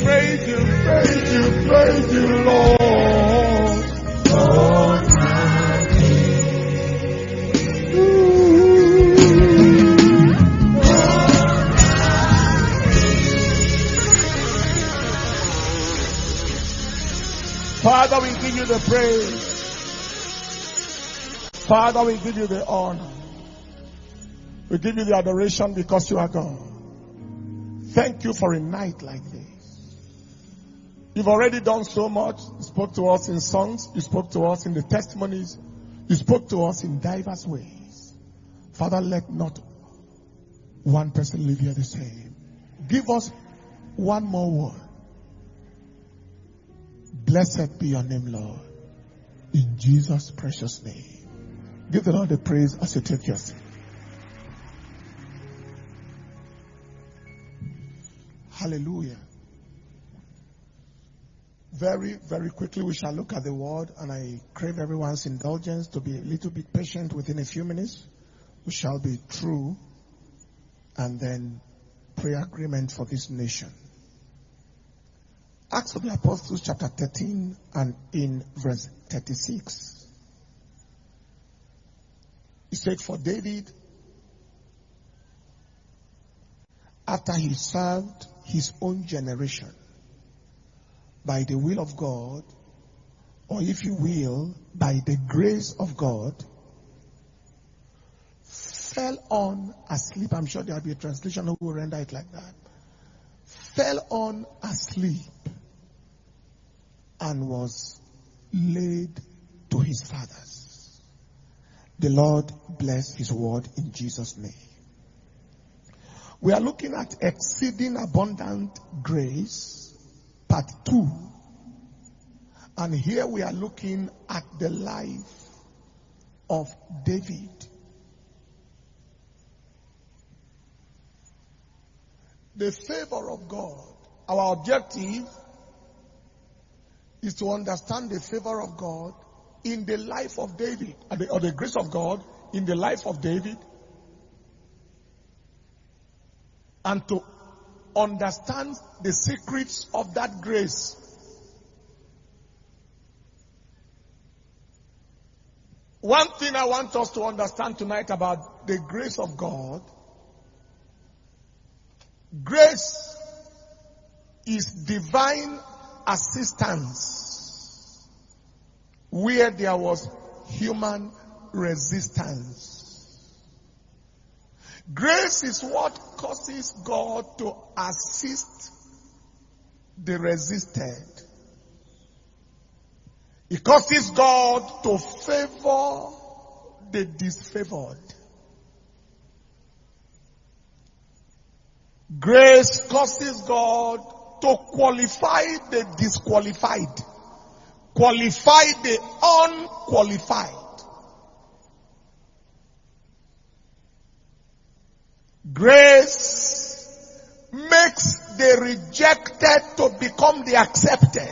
praise you, praise you, praise you, Lord. Lord, my King. Father, we give you the praise. Father, we give you the honor. We give you the adoration because you are God. Thank you for a night like this. You've already done so much. You spoke to us in songs. You spoke to us in the testimonies. You spoke to us in diverse ways. Father, let not one person leave here the same. Give us one more word. Blessed be your name, Lord. In Jesus' precious name. Give the Lord the praise as you take your seat. Hallelujah. Very, very quickly we shall look at the word, and I crave everyone's indulgence to be a little bit patient. Within a few minutes we shall be through, and then pray agreement for this nation. Acts of the Apostles chapter 13 and in verse 36. He said, for David, after he served his own generation by the will of God, or if you will, by the grace of God, fell on asleep. I'm sure there will be a translation who will render it like that. Fell on asleep and was laid to his fathers. The Lord bless his word in Jesus' name. We are looking at exceeding abundant grace, part 2. And here we are looking at the life of David. The favor of God. Our objective is to understand the favor of God in the life of David, or the grace of God in the life of David, and to understand the secrets of that grace. One thing I want us to understand tonight about the grace of God: grace is divine assistance where there was human resistance. Grace is what causes God to assist the resisted. It causes God to favor the disfavored. Grace causes God to qualify the disqualified, qualify the unqualified. Grace makes the rejected to become the accepted.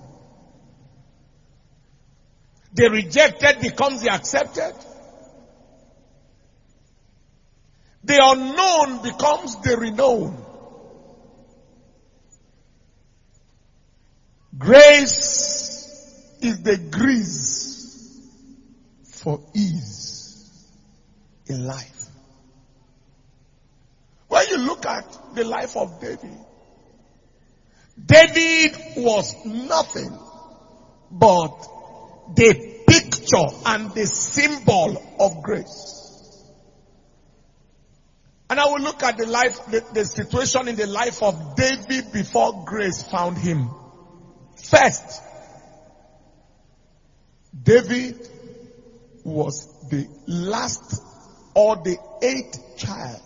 The rejected becomes the accepted. The unknown becomes the renowned. Grace is the grease for ease in life. When you look at the life of David, David was nothing but the picture and the symbol of grace. And I will look at the situation in the life of David before grace found him. First, David was the last or the 8th child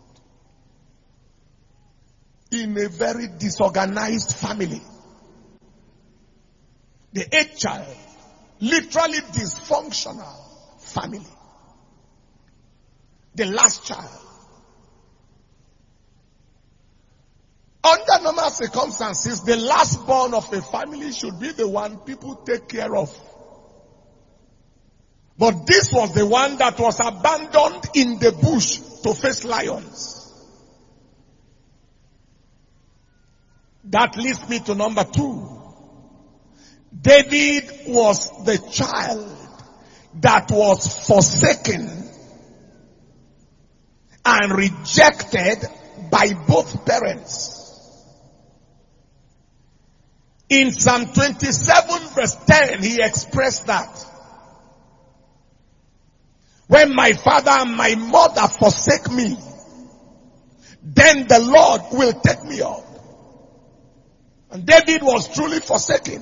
in a very disorganized family. The 8th child, literally dysfunctional family. The last child. Under normal circumstances, the last born of a family should be the one people take care of. But this was the one that was abandoned in the bush to face lions. That leads me to number 2. David was the child that was forsaken and rejected by both parents. In Psalm 27 verse 10, he expressed that. When my father and my mother forsake me, then the Lord will take me up. And David was truly forsaken.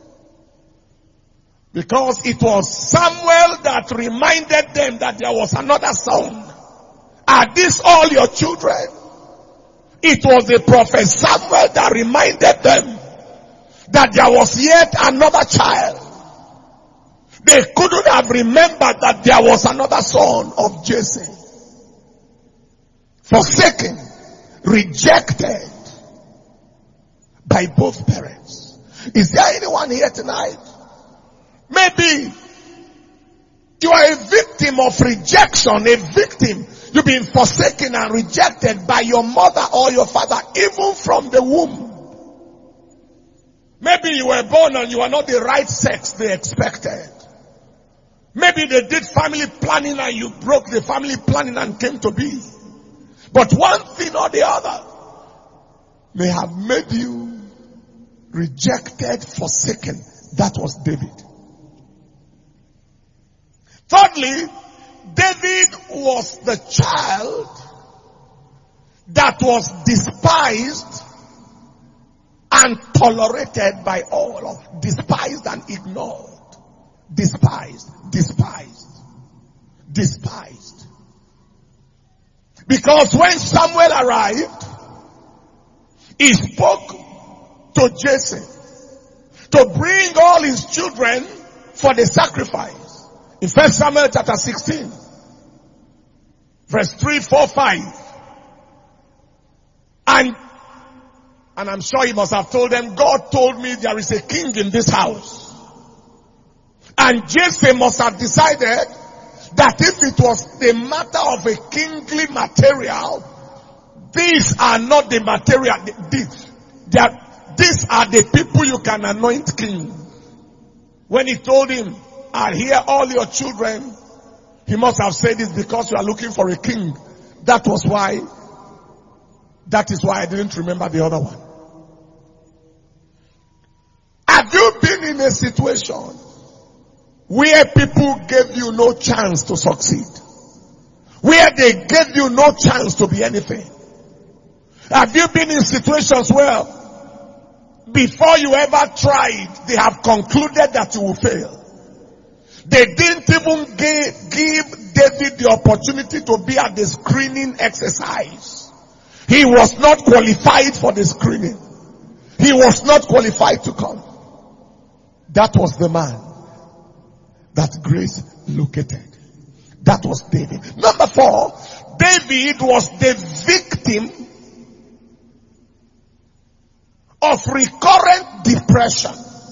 Because it was Samuel that reminded them that there was another son. Are these all your children? It was the prophet Samuel that reminded them that there was yet another child. They couldn't have remembered that there was another son of Jesse. Forsaken, rejected by both parents. Is there anyone here tonight? Maybe you are a victim of rejection, a victim. You've been forsaken and rejected by your mother or your father, even from the womb. Maybe you were born and you are not the right sex they expected. Maybe they did family planning and you broke the family planning and came to be. But one thing or the other may have made you rejected, forsaken. That was David. Thirdly, David was the child that was despised and tolerated by all. Despised and ignored. Despised. Because when Samuel arrived, he spoke to Jesse to bring all his children for the sacrifice. In 1 Samuel chapter 16, verse 3, 4, 5. And I'm sure he must have told them, God told me there is a king in this house. And Jesse must have decided that if it was the matter of a kingly material, these are not the material. These are the people you can anoint king. When he told him, I hear all your children, he must have said this because you are looking for a king. That is why I didn't remember the other one. Have you been in a situation where people gave you no chance to succeed? Where they gave you no chance to be anything? Have you been in situations where before you ever tried, they have concluded that you will fail? They didn't even give David the opportunity to be at the screening exercise. He was not qualified for the screening. He was not qualified to come. That was the man that grace located. That was David. Number 4, David was the victim of recurrent depression.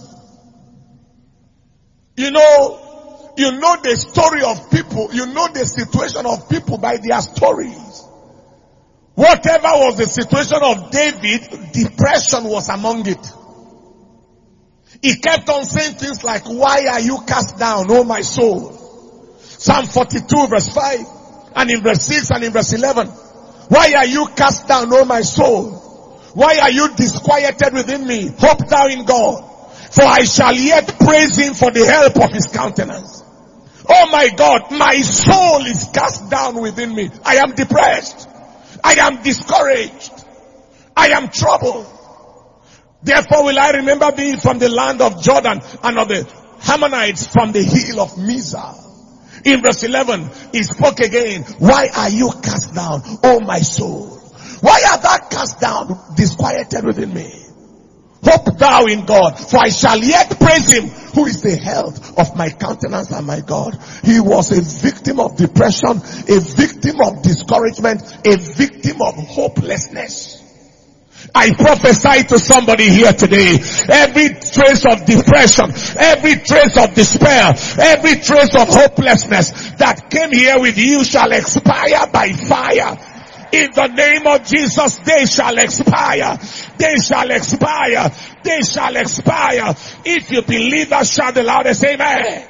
You know the story of people, you know the situation of people by their stories. Whatever was the situation of David, depression was among it. He kept on saying things like, why are you cast down, O my soul? Psalm 42 verse 5, and in verse 6 and in verse 11. Why are you cast down, O my soul? Why are you disquieted within me? Hope thou in God, for I shall yet praise him for the help of his countenance. Oh my God, my soul is cast down within me. I am depressed. I am discouraged. I am troubled. Therefore will I remember thee from the land of Jordan and of the Ammonites from the hill of Mizar. In verse 11, he spoke again. Why are you cast down, O my soul? Why art thou cast down, disquieted within me? Hope thou in God, for I shall yet praise him, who is the health of my countenance and my God. He was a victim of depression, a victim of discouragement, a victim of hopelessness. I prophesy to somebody here today, every trace of depression, every trace of despair, every trace of hopelessness that came here with you shall expire by fire. In the name of Jesus, they shall expire. They shall expire. They shall expire. If you believe that, shout the loudest amen.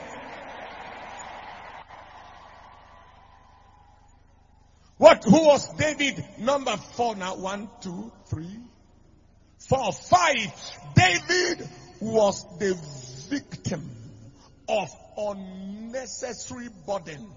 Who was David? Number 4 now. 1, 2, 3, 4, 5. David was the victim of unnecessary burden.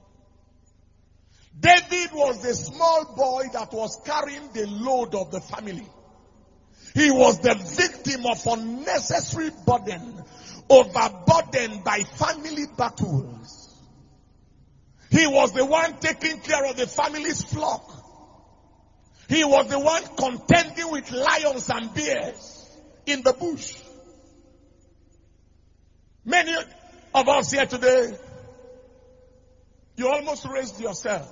David was the small boy that was carrying the load of the family. He was the victim of unnecessary burden, overburdened by family battles. He was the one taking care of the family's flock. He was the one contending with lions and bears in the bush. Many of us here today, you almost raised yourself.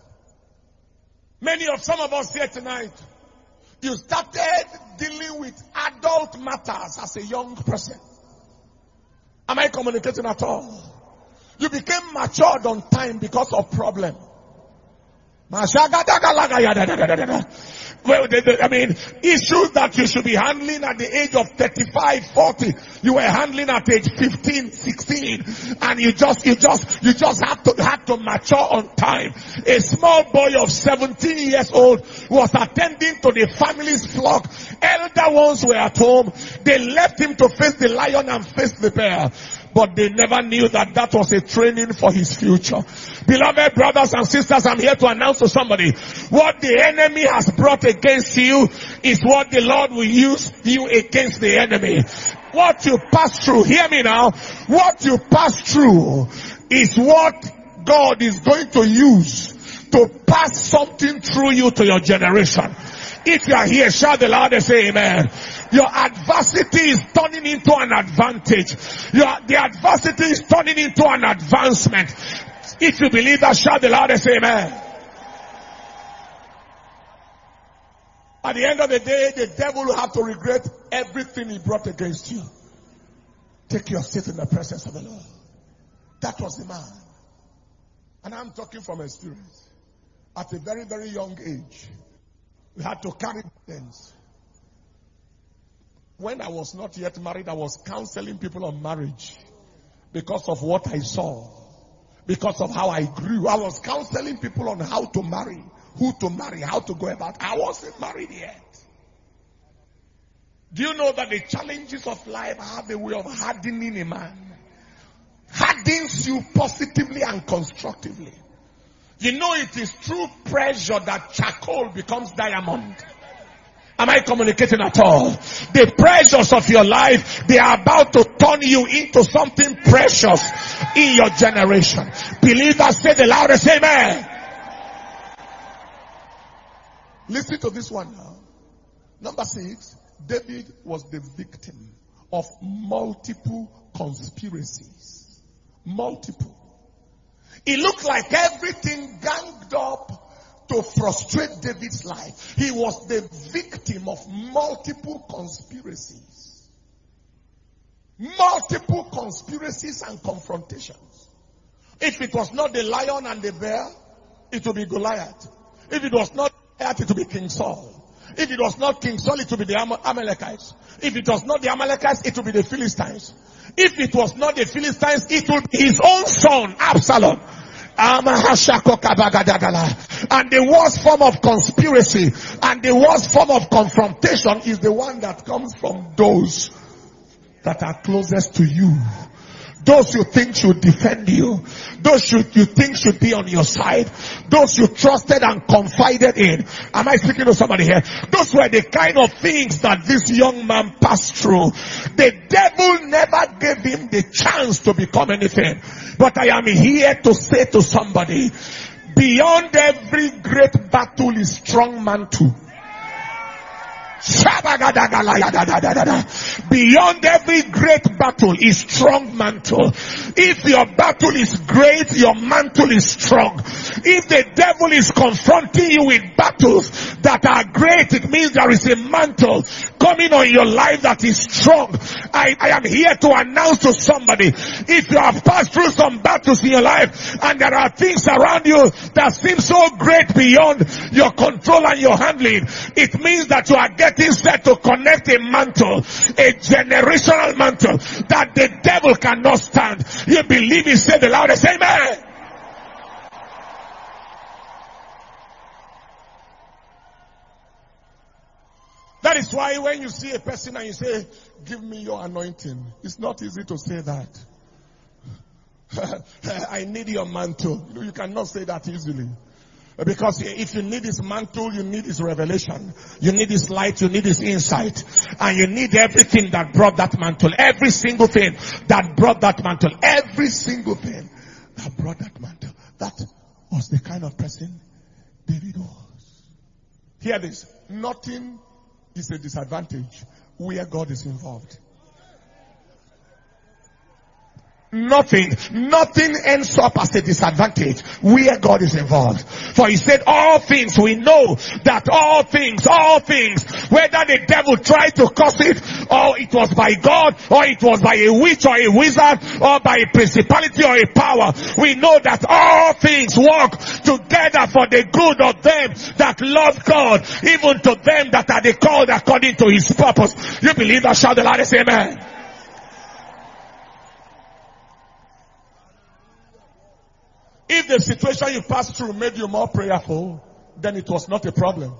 Some of us here tonight, you started dealing with adult matters as a young person. Am I communicating at all? You became matured on time because of problem. Issues that you should be handling at the age of 35, 40, you were handling at age 15, 16, and you just had to mature on time. A small boy of 17 years old was attending to the family's flock. Elder ones were at home. They left him to face the lion and face the bear. But they never knew that was a training for his future. Beloved brothers and sisters, I'm here to announce to somebody, what the enemy has brought against you is what the Lord will use you against the enemy. What you pass through, hear me now, what you pass through is what God is going to use to pass something through you to your generation. If you are here, shout the loudest, say amen. Your adversity is turning into an advantage. The adversity is turning into an advancement. If you believe that, shout the loudest, say amen. At the end of the day, the devil will have to regret everything he brought against you. Take your seat in the presence of the Lord. That was the man. And I'm talking from experience. At a very, very young age, we had to carry burdens. When I was not yet married, I was counseling people on marriage because of what I saw, because of how I grew. I was counseling people on how to marry, who to marry, how to go about. I wasn't married yet. Do you know that the challenges of life have a way of hardening a man? Hardens you positively and constructively. You know it is through pressure that charcoal becomes diamond. Am I communicating at all? The pressures of your life, they are about to turn you into something precious in your generation. Believers, say the loudest amen. Listen to this one now. Number 6, David was the victim of multiple conspiracies. Multiple. It looked like everything ganged up to frustrate David's life. He was the victim of multiple conspiracies. Multiple conspiracies and confrontations. If it was not the lion and the bear, it would be Goliath. If it was not Goliath, it would be King Saul. If it was not King Saul, it would be the Amalekites. If it was not the Amalekites, it would be the Philistines. If it was not the Philistines, it would be his own son, Absalom. And the worst form of conspiracy and the worst form of confrontation is the one that comes from those that are closest to you. Those you think should defend you. Those you think should be on your side. Those you trusted and confided in. Am I speaking to somebody here? Those were the kind of things that this young man passed through. The devil never gave him the chance to become anything. But I am here to say to somebody, beyond every great battle is strong mantle. Beyond every great battle is strong mantle. If your battle is great, your mantle is strong. If the devil is confronting you with battles that are great, it means there is a mantle coming on your life that is strong. I am here to announce to somebody, if you have passed through some battles in your life and there are things around you that seem so great beyond your control and your handling, it means that you are getting set to connect a mantle, a generational mantle that the devil cannot stand. You believe it? Say the loudest amen. That is why when you see a person and you say, give me your anointing, it's not easy to say that. I need your mantle. You cannot say that easily. Because if you need his mantle, you need his revelation. You need his light, you need his insight. And you need everything that brought that mantle. Every single thing that brought that mantle. Every single thing that brought that mantle. That was the kind of person David was. Hear this. Nothing is a disadvantage where God is involved. Nothing ends up as a disadvantage where God is involved. For he said all things, we know that all things, whether the devil tried to cause it, or it was by God, or it was by a witch or a wizard, or by a principality or a power, we know that all things work together for the good of them that love God, even to them that are the called according to his purpose. You believe that? Shout the loudest amen. If the situation you passed through made you more prayerful, then it was not a problem.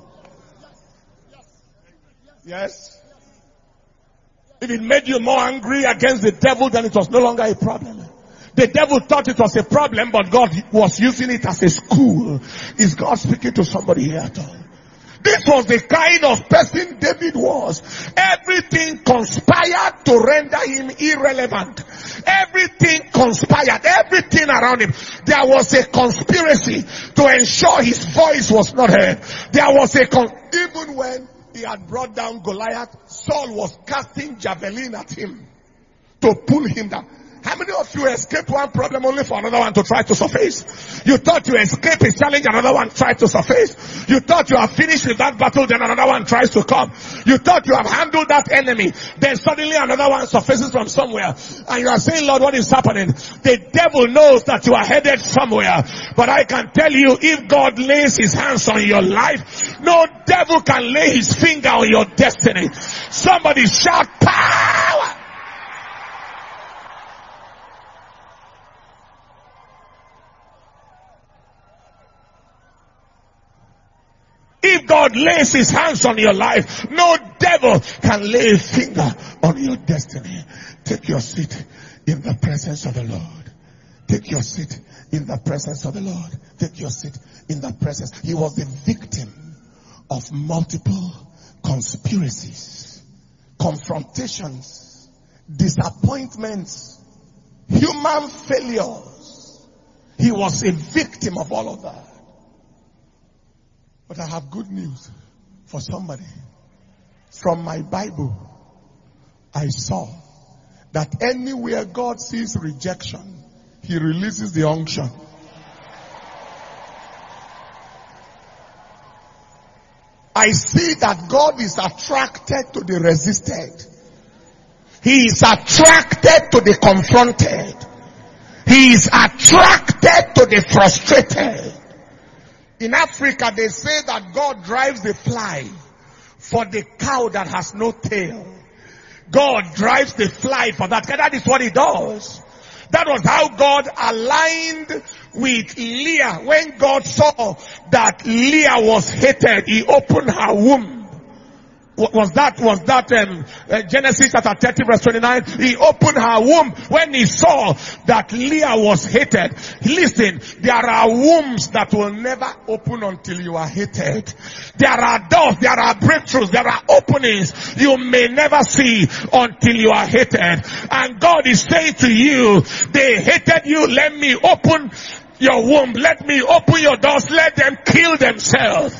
Yes? If it made you more angry against the devil, then it was no longer a problem. The devil thought it was a problem, but God was using it as a school. Is God speaking to somebody here at all? This was the kind of person David was. Everything conspired to render him irrelevant. Everything conspired. Everything around him. There was a conspiracy to ensure his voice was not heard. There was even when he had brought down Goliath, Saul was casting javelin at him to pull him down. How many of you escaped one problem only for another one to try to surface? You thought you escaped a challenge, another one tried to surface. You thought you have finished with that battle, then another one tries to come. You thought you have handled that enemy, then suddenly another one surfaces from somewhere. And you are saying, Lord, what is happening? The devil knows that you are headed somewhere. But I can tell you, if God lays his hands on your life, no devil can lay his finger on your destiny. Somebody shout power! If God lays his hands on your life, no devil can lay a finger on your destiny. Take your seat in the presence of the Lord. Take your seat in the presence of the Lord. Take your seat in the presence. He was the victim of multiple conspiracies, confrontations, disappointments, human failures. He was a victim of all of that. But I have good news for somebody. From my Bible, I saw that anywhere God sees rejection, he releases the unction. I see that God is attracted to the resisted. He is attracted to the confronted. He is attracted to the frustrated. In Africa, they say that God drives the fly for the cow that has no tail. God drives the fly for that. That is what he does. That was how God aligned with Leah. When God saw that Leah was hated, he opened her womb. Was that Genesis chapter 30 verse 29? He opened her womb when he saw that Leah was hated. Listen, there are wombs that will never open until you are hated. There are doors, there are breakthroughs, there are openings you may never see until you are hated. And God is saying to you, they hated you, let me open your womb, let me open your doors, let them kill themselves.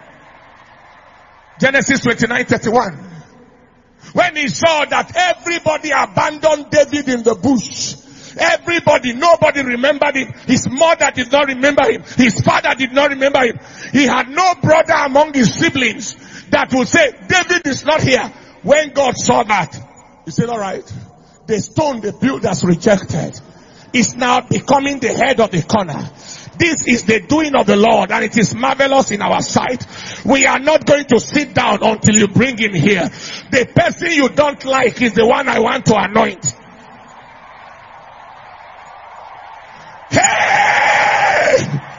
Genesis 29:31. When he saw that everybody abandoned David in the bush, everybody, nobody remembered him. His mother did not remember him. His father did not remember him. He had no brother among his siblings that would say, David is not here. When God saw that, You said, all right. The stone the builders rejected is now becoming the head of the corner. This is the doing of the Lord, and it is marvelous in our sight. We are not going to sit down until you bring him here. The person you don't like is the one I want to anoint. Hey!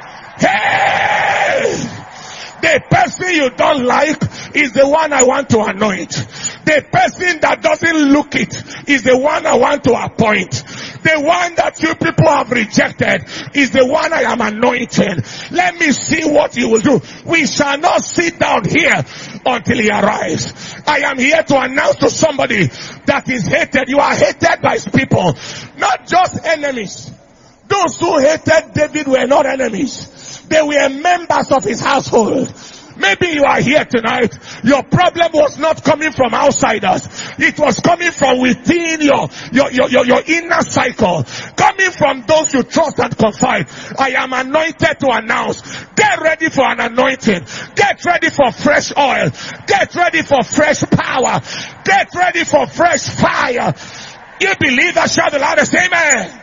Hey! The person you don't like is the one I want to anoint. The person that doesn't look it is the one I want to appoint. The one that you people have rejected is the one I am anointing. Let me see what he will do. We shall not sit down here until he arrives. I am here to announce to somebody that is hated. You are hated by his people, not just enemies. Those who hated David were not enemies. They were members of his household. Maybe you are here tonight. Your problem was not coming from outsiders. It was coming from within your inner cycle. Coming from those you trust and confide. I am anointed to announce. Get ready for an anointing. Get ready for fresh oil. Get ready for fresh power. Get ready for fresh fire. You believe that? Shout the loudest amen.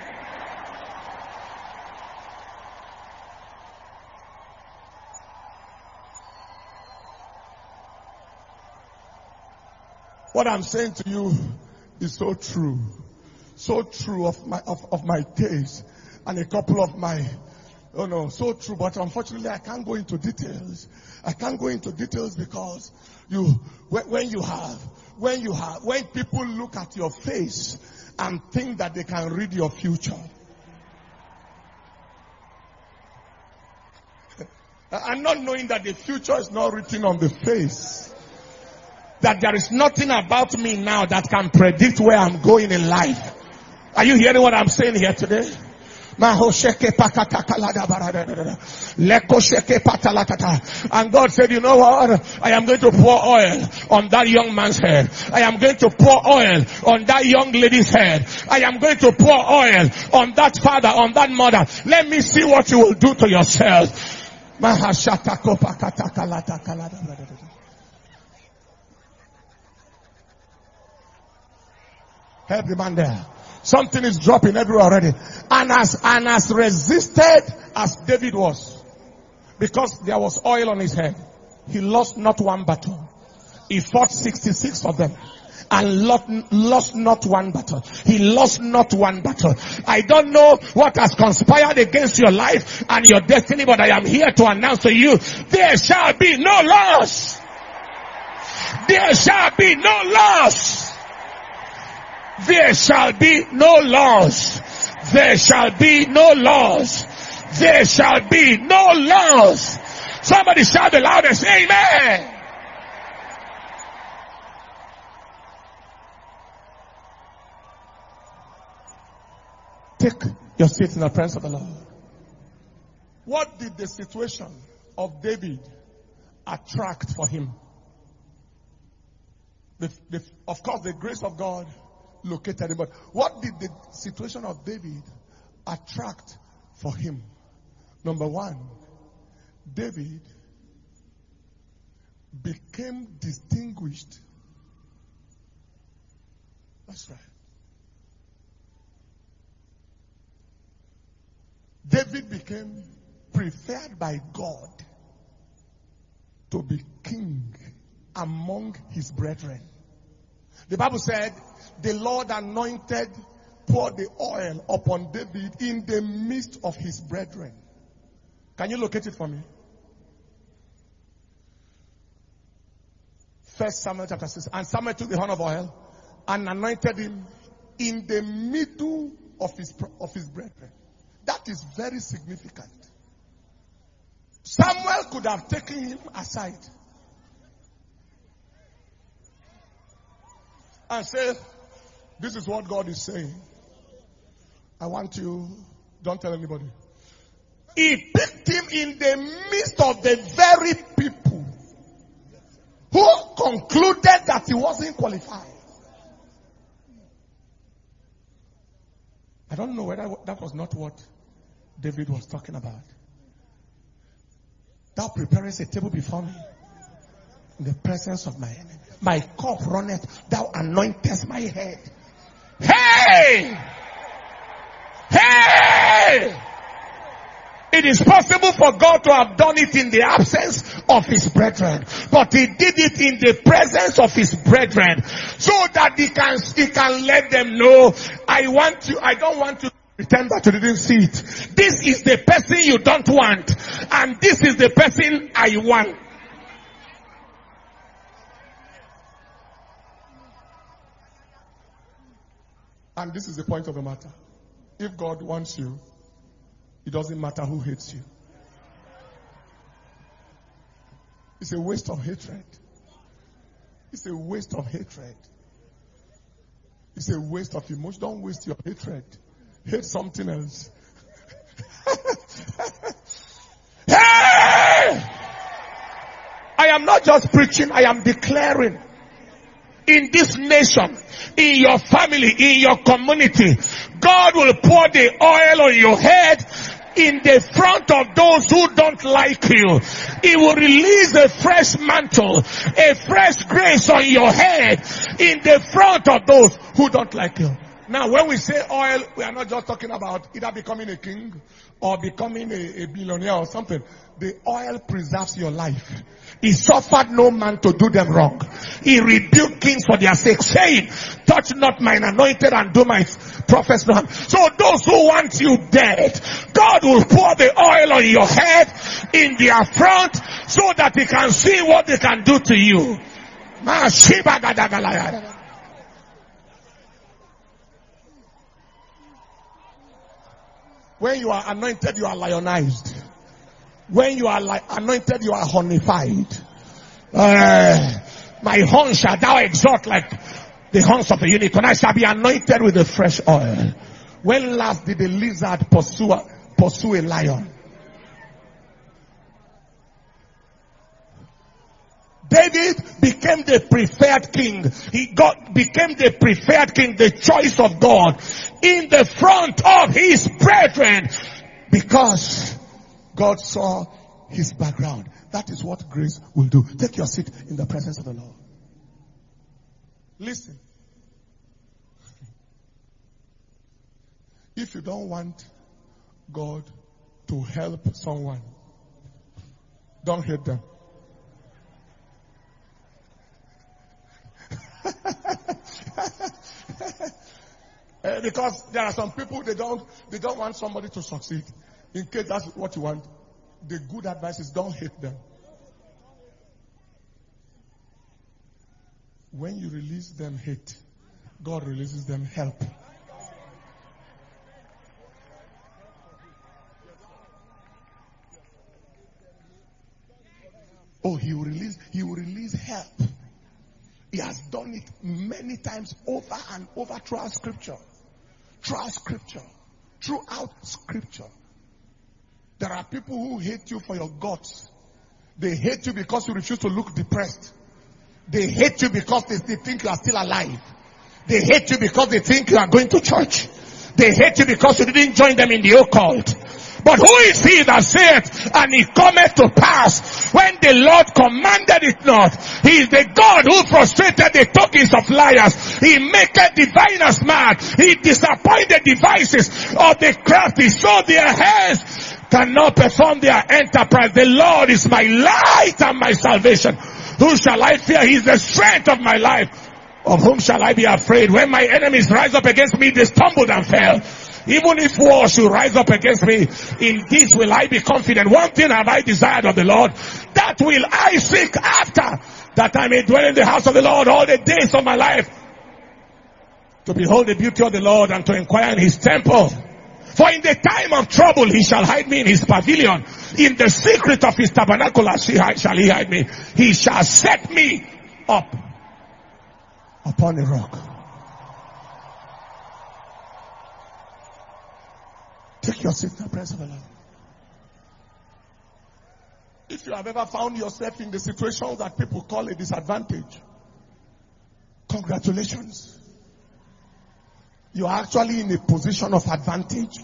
What I'm saying to you is so true. So true of my days and a couple of my, so true. But unfortunately I can't go into details. I can't go into details because when people look at your face and think that they can read your future. And not knowing that the future is not written on the face. That there is nothing about me now that can predict where I'm going in life. Are you hearing what I'm saying here today? And God said, you know what? I am going to pour oil on that young man's head. I am going to pour oil on that young lady's head. I am going to pour oil on that father, on that mother. Let me see what you will do to yourself. Help the man there. Something is dropping everywhere already. And as resisted as David was, because there was oil on his head, he lost not one battle. He fought 66 of them and lost not one battle. He lost not one battle. I don't know what has conspired against your life and your destiny, but I am here to announce to you, there shall be no loss. There shall be no loss. There shall be no loss. There shall be no loss. There shall be no loss. Somebody shout the loudest, amen. Take your seat in the presence of the Lord. What did the situation of David attract for him? Of course, the grace of God located him. But what did the situation of David attract for him? Number one, David became distinguished. That's right. David became preferred by God to be king among his brethren. The Bible said, the Lord anointed, poured the oil upon David in the midst of his brethren. Can you locate it for me? 1 Samuel chapter 6. And Samuel took the horn of oil and anointed him in the middle of his brethren. That is very significant. Samuel could have taken him aside and said, this is what God is saying. I want you, don't tell anybody. He picked him in the midst of the very people who concluded that he wasn't qualified. I don't know whether that was not what David was talking about. Thou preparest a table before me In the presence of my enemy. My cup runneth, thou anointest my head. Hey! Hey! It is possible for God to have done it in the absence of his brethren, but he did it in the presence of his brethren, so that he can let them know, I don't want you to pretend that you didn't see it. This is the person you don't want, and this is the person I want. And this is the point of the matter. If God wants you, it doesn't matter who hates you. It's a waste of hatred. It's a waste of hatred. It's a waste of emotion. Don't waste your hatred. Hate something else. Hey! I am not just preaching, I am declaring. In this nation, in your family, in your community, God will pour the oil on your head in the front of those who don't like you. He will release a fresh mantle, a fresh grace on your head in the front of those who don't like you. Now, when we say oil, we are not just talking about either becoming a king or becoming a billionaire or something. The oil preserves your life. He suffered no man to do them wrong. He rebuked kings for their sake, saying, touch not mine anointed and do my prophets no harm. So those who want you dead, God will pour the oil on your head in their front so that he can see what they can do to you. When you are anointed, you are lionized. When you are anointed, you are hornified. My horn shall thou exalt like the horns of a unicorn. I shall be anointed with the fresh oil. When last did a lizard pursue a lion? David became the preferred king. Became the preferred king, the choice of God, in the front of his brethren, because God saw his background. That is what grace will do. Take your seat in the presence of the Lord. Listen. If you don't want God to help someone, don't hate them. Because there are some people, they don't want somebody to succeed. In case that's what you want, the good advice is don't hate them. When you release them hate, God releases them help. Oh, he will release help. He has done it many times over and over throughout scripture. Throughout scripture. There are people who hate you for your guts. They hate you because you refuse to look depressed. They hate you because they think you are still alive. They hate you because they think you are going to church. They hate you because you didn't join them in the occult. But who is he that saith, and it cometh to pass when the Lord commanded it not? He is the God who frustrated the tokens of liars. He maketh diviners mad. He disappointed the devices of the crafty, so their hands cannot perform their enterprise. The Lord is my light and my salvation. Whom shall I fear? He is the strength of my life. Of whom shall I be afraid? When my enemies rise up against me, they stumbled and fell. Even if war should rise up against me, in this will I be confident. One thing have I desired of the Lord, that will I seek after, that I may dwell in the house of the Lord all the days of my life, to behold the beauty of the Lord and to inquire in his temple. For in the time of trouble he shall hide me in his pavilion. In the secret of his tabernacle shall he hide me. He shall set me up upon a rock. Take your seat in the presence of the Lord. If you have ever found yourself in the situation that people call a disadvantage, congratulations. You are actually in a position of advantage.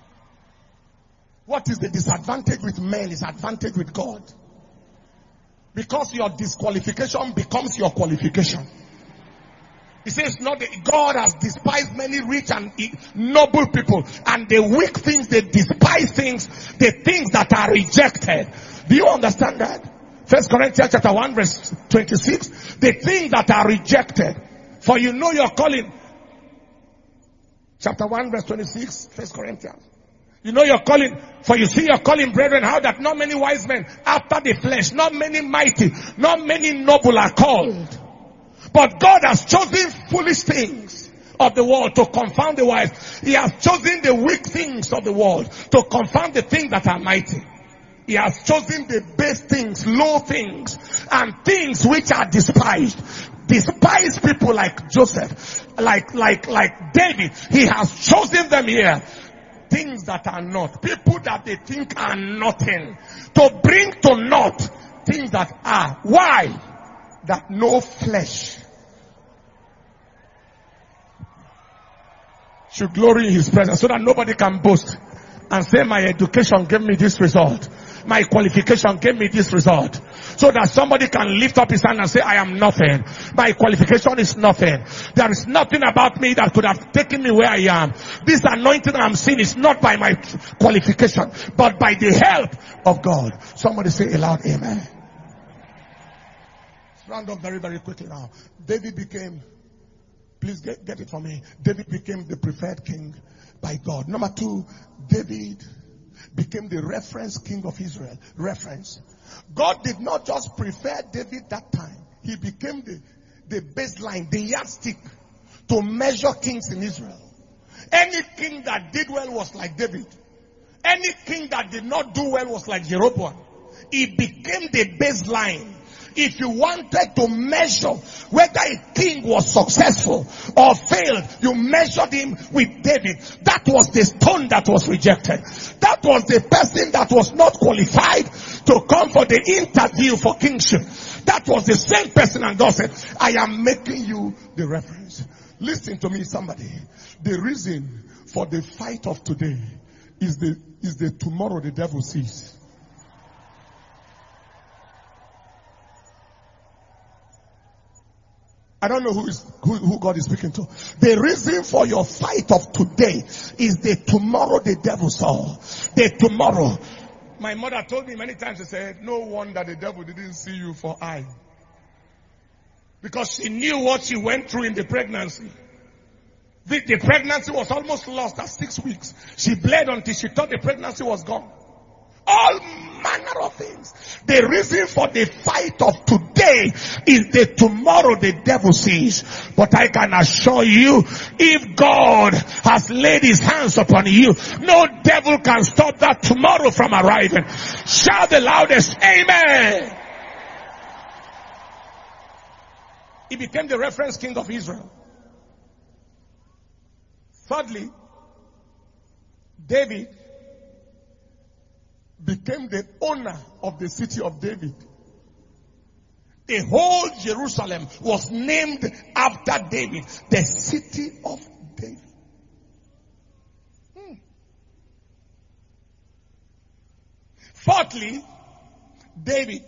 What is the disadvantage with men is advantage with God. Because your disqualification becomes your qualification. He says, not that God has despised many rich and noble people, and the weak things, they despise things, the things that are rejected. Do you understand that? 1 Corinthians chapter 1 verse 26. The things that are rejected. For you know your calling. Chapter 1 verse 26. 1 Corinthians. You know your calling. For you see your calling, brethren, how that not many wise men after the flesh, not many mighty, not many noble are called. But God has chosen foolish things of the world to confound the wise. He has chosen the weak things of the world to confound the things that are mighty. He has chosen the base things, low things, and things which are despised. Despised people like Joseph, like David. He has chosen them here. Things that are not. People that they think are nothing. To bring to naught things that are. Why? That no flesh should glory in his presence, so that nobody can boast and say, my education gave me this result, my qualification gave me this result, so that somebody can lift up his hand and say, I am nothing, my qualification is nothing, there is nothing about me that could have taken me where I am. This anointing I'm seeing is not by my qualification, but by the help of God. Somebody say aloud, amen. Round up very, very quickly now. David became, please get it for me. David became the preferred king by God. Number 2, David became the reference king of Israel. Reference. God did not just prefer David that time. He became the baseline, the yardstick to measure kings in Israel. Any king that did well was like David. Any king that did not do well was like Jeroboam. He became the baseline. If you wanted to measure whether a king was successful or failed, you measured him with David. That was the stone that was rejected. That was the person that was not qualified to come for the interview for kingship. That was the same person, and God said, I am making you the reference. Listen to me, somebody. The reason for the fight of today is the tomorrow the devil sees. I don't know who God is speaking to. The reason for your fight of today is the tomorrow the devil saw. The tomorrow. My mother told me many times, she said, no wonder the devil didn't see you for eye. Because she knew what she went through in the pregnancy. The pregnancy was almost lost at 6 weeks. She bled until she thought the pregnancy was gone. All manner of things. The reason for the fight of today is the tomorrow the devil sees. But I can assure you, if God has laid his hands upon you, no devil can stop that tomorrow from arriving. Shout the loudest, amen. He became the reference king of Israel. Thirdly, David became the owner of the city of David. The whole Jerusalem was named after David, the city of David. Fourthly, David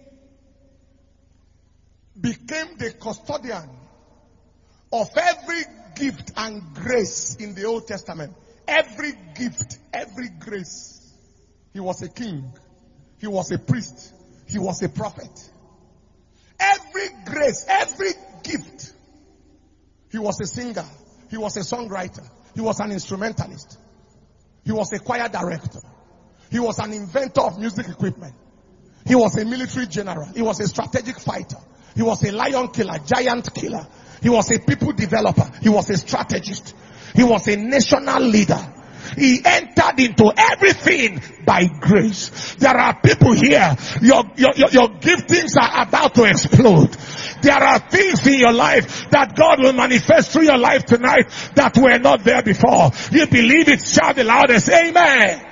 became the custodian of every gift and grace in the Old Testament. Every gift, every grace. He was a king. He was a priest. He was a prophet. Every grace, every gift. He was a singer. He was a songwriter. He was an instrumentalist. He was a choir director. He was an inventor of music equipment. He was a military general. He was a strategic fighter. He was a lion killer, giant killer. He was a people developer. He was a strategist. He was a national leader. He entered into everything by grace. There are people here, your giftings are about to explode. There are things in your life that God will manifest through your life tonight that were not there before. You believe it, shout the loudest, amen.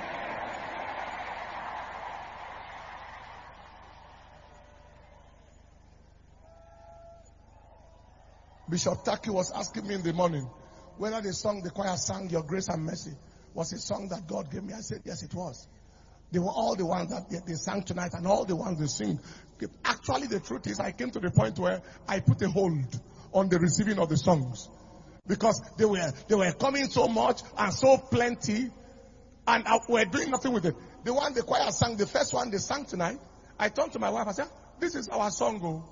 Bishop Taki was asking me in the morning whether the song the choir sang, Your Grace and Mercy, was a song that God gave me. I said, yes, it was. They were all the ones that they sang tonight and all the ones they sing. Actually, the truth is I came to the point where I put a hold on the receiving of the songs. Because they were coming so much and so plenty, and we're doing nothing with it. The one the choir sang, the first one they sang tonight, I turned to my wife and said, this is our song. Oh.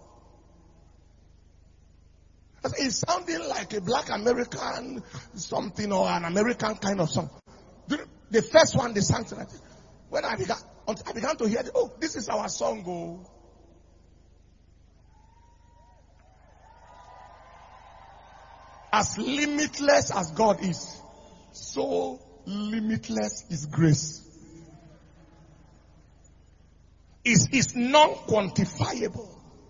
I said, it's sounding like a black American something or an American kind of song. The first one they sang tonight. When I began to hear, oh, this is our song. Oh. As limitless as God is, so limitless is grace. It's non-quantifiable.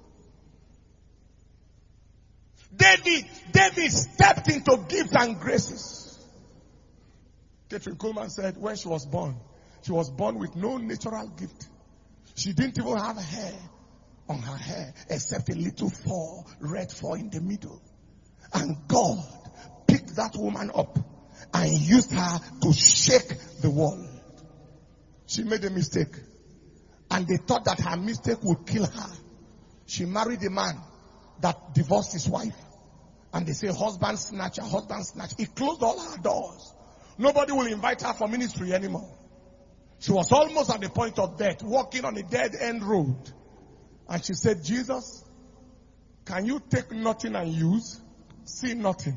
David stepped into gifts and graces. Catherine Coleman said when she was born with no natural gift. She didn't even have hair on her hair except a little red fur in the middle. And God picked that woman up and used her to shake the world. She made a mistake. And they thought that her mistake would kill her. She married a man that divorced his wife. And they say husband snatcher, husband snatcher. He closed all her doors. Nobody will invite her for ministry anymore. She was almost at the point of death, walking on a dead end road. And she said, Jesus, can you take nothing and use? See nothing.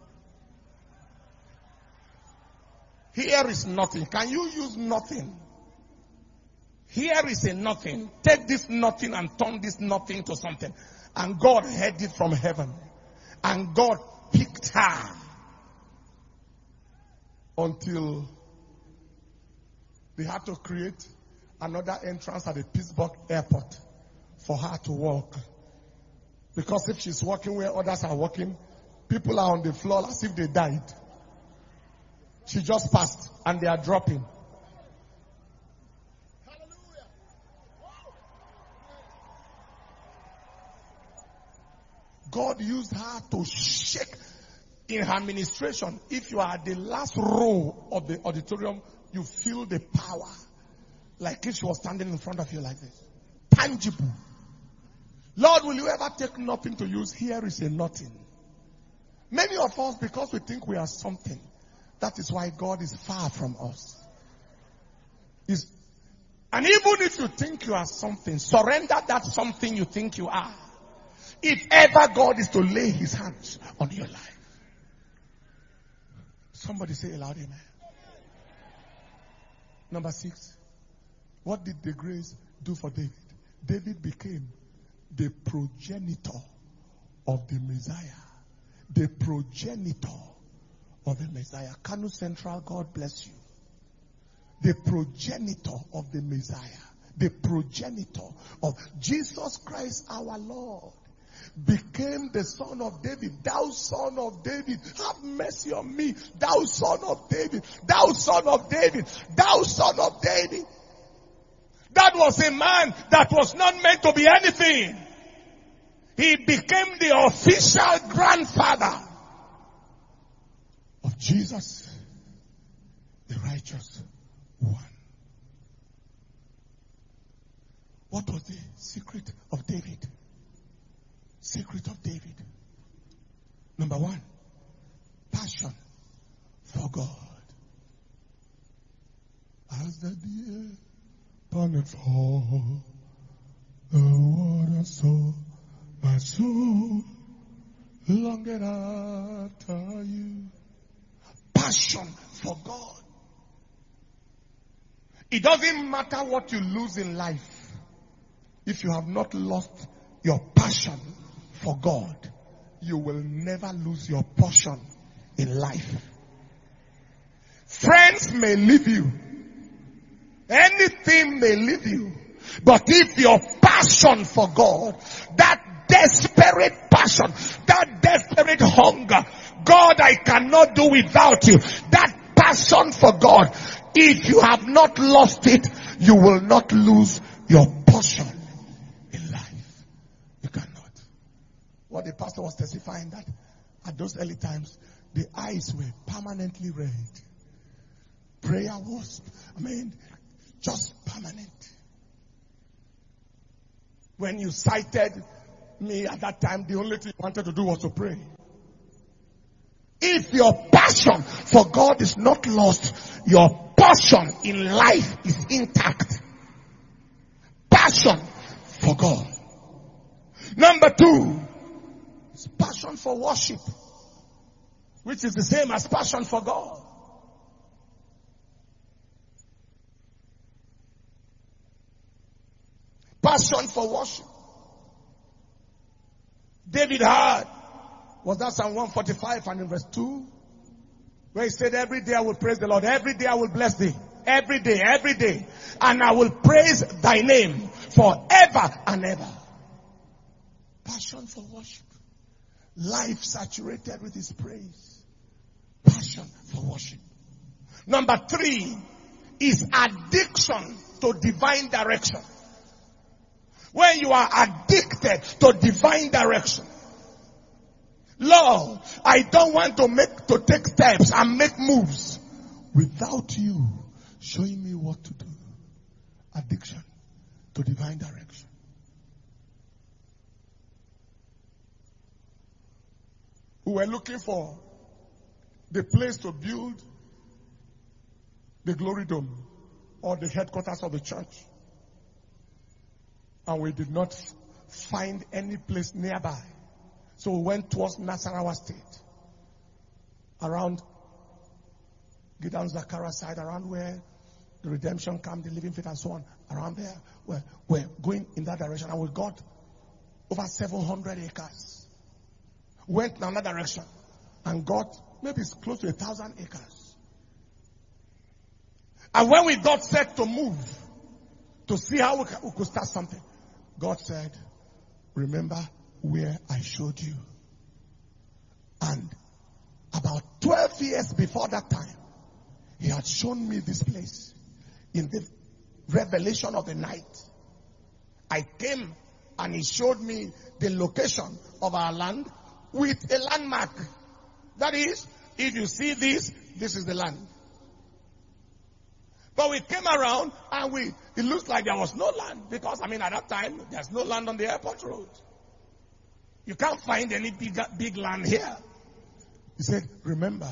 Here is nothing. Can you use nothing? Here is a nothing. Take this nothing and turn this nothing to something. And God heard it from heaven. And God picked her until they had to create another entrance at the Pittsburgh airport for her to walk. Because if she's walking where others are walking, people are on the floor as if they died. She just passed and they are dropping. God used her to shake in her ministration. If you are at the last row of the auditorium, you feel the power. Like if she was standing in front of you like this. Tangible. Lord, will you ever take nothing to use? Here is a nothing. Many of us, because we think we are something, that is why God is far from us. And even if you think you are something, surrender that something you think you are. If ever God is to lay his hands on your life. Somebody say aloud, amen. Number 6. What did the grace do for David? David became the progenitor of the Messiah. The progenitor of the Messiah. Kanu Central, God bless you. The progenitor of the Messiah. The progenitor of Jesus Christ our Lord. Became the son of David. Thou son of David, have mercy on me. Thou son of David. Thou son of David. Thou son of David. That was a man that was not meant to be anything. He became the official grandfather of Jesus, the righteous one. What was the secret of David? Secret of David. Number 1, passion for God. As the deer panteth for the water, so my soul longeth after you. Passion for God. It doesn't matter what you lose in life. If you have not lost your passion for God, you will never lose your portion in life. Friends may leave you. Anything may leave you. But if your passion for God, that desperate passion, that desperate hunger, God, I cannot do without you. That passion for God, if you have not lost it, you will not lose your portion in life. You cannot. What the pastor was testifying that at those early times, the eyes were permanently red. Prayer was, just permanent. When you cited me at that time, the only thing you wanted to do was to pray. If your passion for God is not lost, your passion in life is intact. Passion for God. Number 2 is passion for worship, which is the same as passion for God. Passion for worship. David had, was that Psalm 145 and in verse 2? Where he said, every day I will praise the Lord. Every day I will bless thee. Every day. And I will praise thy name forever and ever. Passion for worship. Life saturated with his praise. Passion for worship. Number 3 is addiction to divine direction. When you are addicted to divine direction. Lord, I don't want to take steps and make moves without you showing me what to do. Addiction to divine direction. We were looking for the place to build the Glory Dome or the headquarters of the church. And we did not find any place nearby. So we went towards Nasarawa State. Around Gideon Zakara side, around where the Redemption Camp, the Living Faith and so on. Around there, we're going in that direction. And we got over 700 acres. Went in another direction and got maybe it's close to 1,000 acres. And when we got set to move to see how we could start something, God said, remember where I showed you. And about 12 years before that time, he had shown me this place in the revelation of the night. I came and he showed me the location of our land with a landmark. That is, if you see this, this is the land. But we came around and it looked like there was no land because, at that time, there's no land on the airport road. You can't find any big land here. He said, remember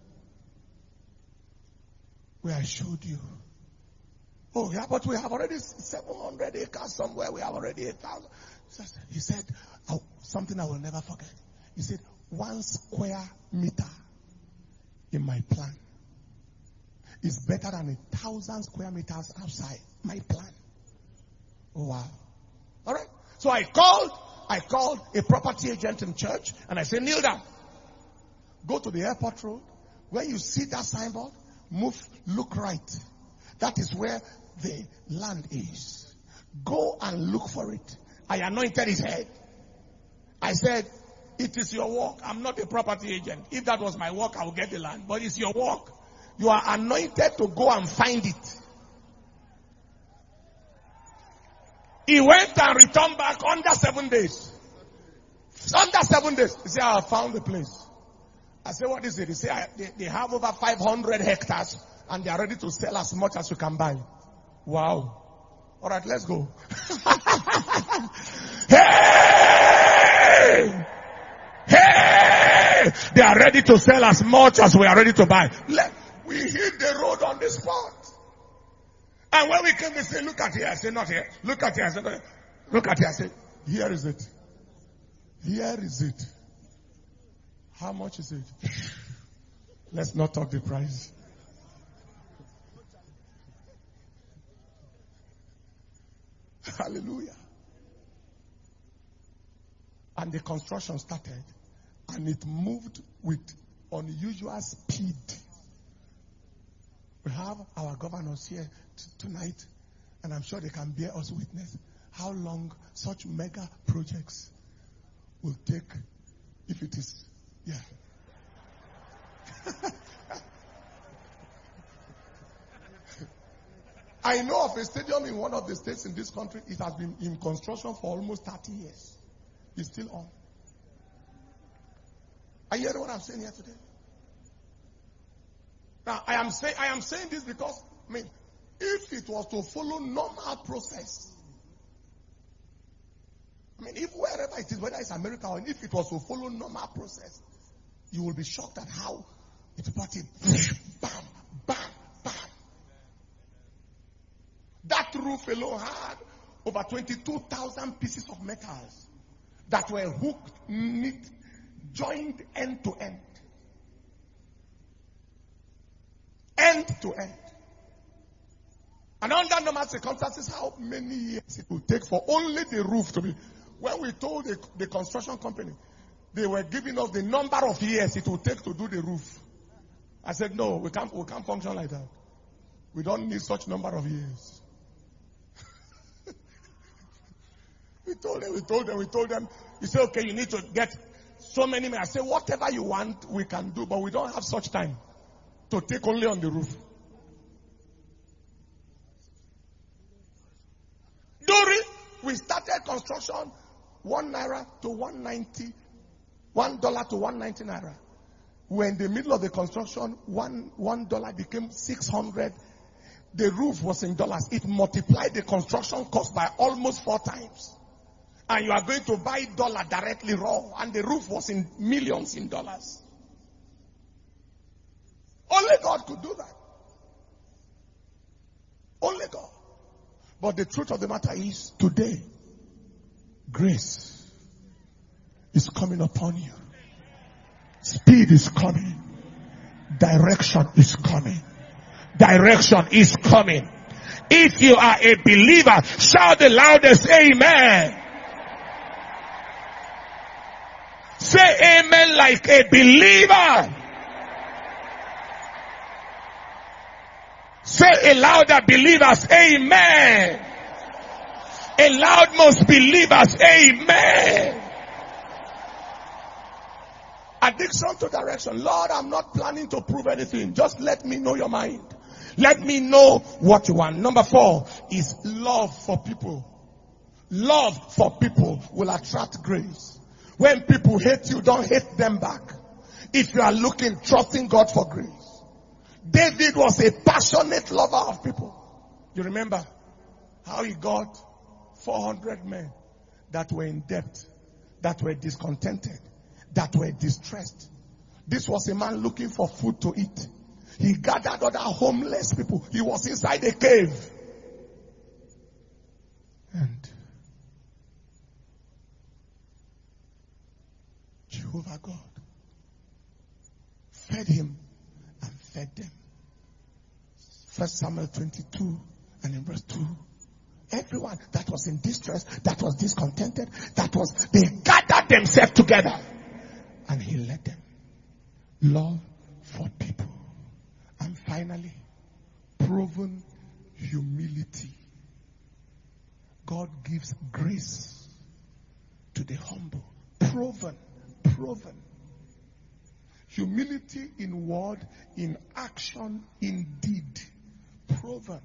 where I showed you. Oh, yeah, but we have already 700 acres somewhere. We have already 1,000. He said, something I will never forget. He said, 1 square meter in my plan is better than 1,000 square meters outside my plan. Oh, wow. All right. So I called a property agent in church and I said, kneel down. Go to the airport road. When you see that signboard, look right. That is where the land is. Go and look for it. I anointed his head. I said, it is your work. I'm not a property agent. If that was my work, I would get the land. But it's your work. You are anointed to go and find it. He went and returned back under 7 days. Under 7 days. He said, I found the place. I said, what is it? He said, they have over 500 hectares and they are ready to sell as much as you can buy. Wow. All right, let's go. Hey! Hey! They are ready to sell as much as we are ready to buy. We hit the road on the spot. And when we came, they say, look at here. I said, not here. Look at here. I said, look at here. I said, here is it. Here is it. How much is it? Let's not talk the price. Hallelujah. And the construction started. And it moved with unusual speed. We have our governors here tonight, and I'm sure they can bear us witness how long such mega projects will take if it is, yeah. I know of a stadium in one of the states in this country. It has been in construction for almost 30 years. It's still on. Are you hearing what I'm saying here today? Now, I am saying this because, if it was to follow normal process, I mean, if wherever it is, whether it's America or if it was to follow normal process, you will be shocked at how it's brought it. Bam, bam, bam. That roof alone had over 22,000 pieces of metals that were hooked, knit, joined end to end. End to end. And under normal circumstances, how many years it will take for only the roof to be. When we told the construction company, they were giving us the number of years it will take to do the roof. I said, no, we can't function like that. We don't need such number of years. We told them. You say, okay, you need to get so many men. I say, whatever you want, we can do, but we don't have such time to take only on the roof. During we started construction, $1 to 190, $1 to 190 naira. We're in the middle of the construction, $1 became 600. The roof was in dollars. It multiplied the construction cost by almost 4 times. And you are going to buy dollar directly raw. And the roof was in millions in dollars. Only God could do that. Only God. But the truth of the matter is, today, grace is coming upon you. Speed is coming. Direction is coming. Direction is coming. If you are a believer, shout the loudest amen. Say amen like a believer. Say a louder believers, amen. A loud most believers, amen. Addiction to direction. Lord, I'm not planning to prove anything. Just let me know your mind. Let me know what you want. Number 4 is love for people. Love for people will attract grace. When people hate you, don't hate them back. If you are looking, trusting God for grace. David was a passionate lover of people. You remember how he got 400 men that were in debt, that were discontented, that were distressed. This was a man looking for food to eat. He gathered other homeless people. He was inside a cave. And Jehovah God fed him and fed them. 1 Samuel 22 and in verse 2. Everyone that was in distress, that was discontented, they gathered themselves together. And he led them. Love for people. And finally, proven humility. God gives grace to the humble. Proven. Humility in word, in action, in deed. Proven.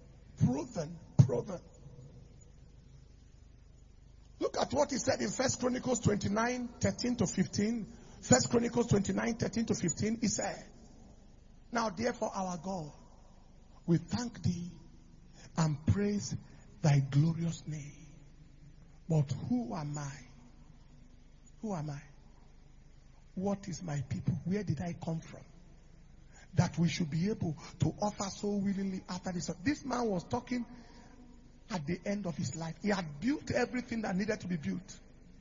Look at what he said in 1 Chronicles 29, 13 to 15. 1 Chronicles 29, 13 to 15. He said, now therefore our God, we thank thee and praise thy glorious name. But who am I? Who am I? What is my people? Where did I come from? That we should be able to offer so willingly after this. This man was talking at the end of his life. He had built everything that needed to be built.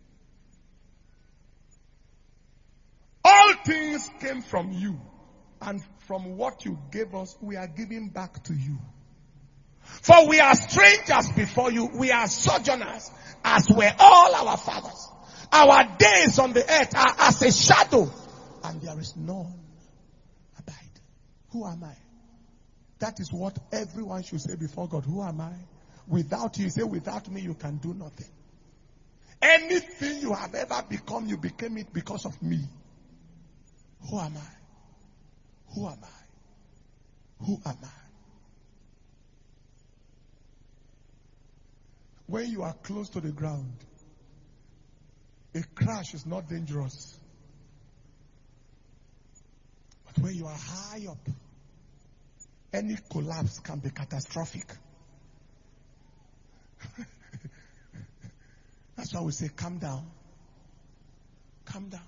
All things came from you. And from what you gave us, we are giving back to you. For we are strangers before you. We are sojourners, as were all our fathers. Our days on the earth are as a shadow, and there is none abide. Who am I? That is what everyone should say before God. Who am I? Without you, say, without me, you can do nothing. Anything you have ever become, you became it because of me. Who am I? Who am I? Who am I? When you are close to the ground, a crash is not dangerous. But when you are high up, any collapse can be catastrophic. That's why we say, calm down. Calm down.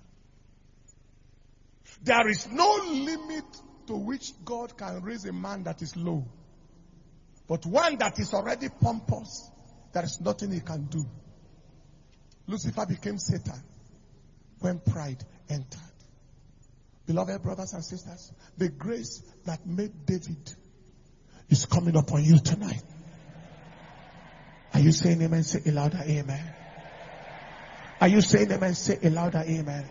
There is no limit to which God can raise a man that is low. But one that is already pompous, there is nothing he can do. Lucifer became Satan when pride entered. Beloved brothers and sisters, the grace that made David is coming upon you tonight. Are you saying amen? Say a louder amen. Are you saying amen? Say a louder amen.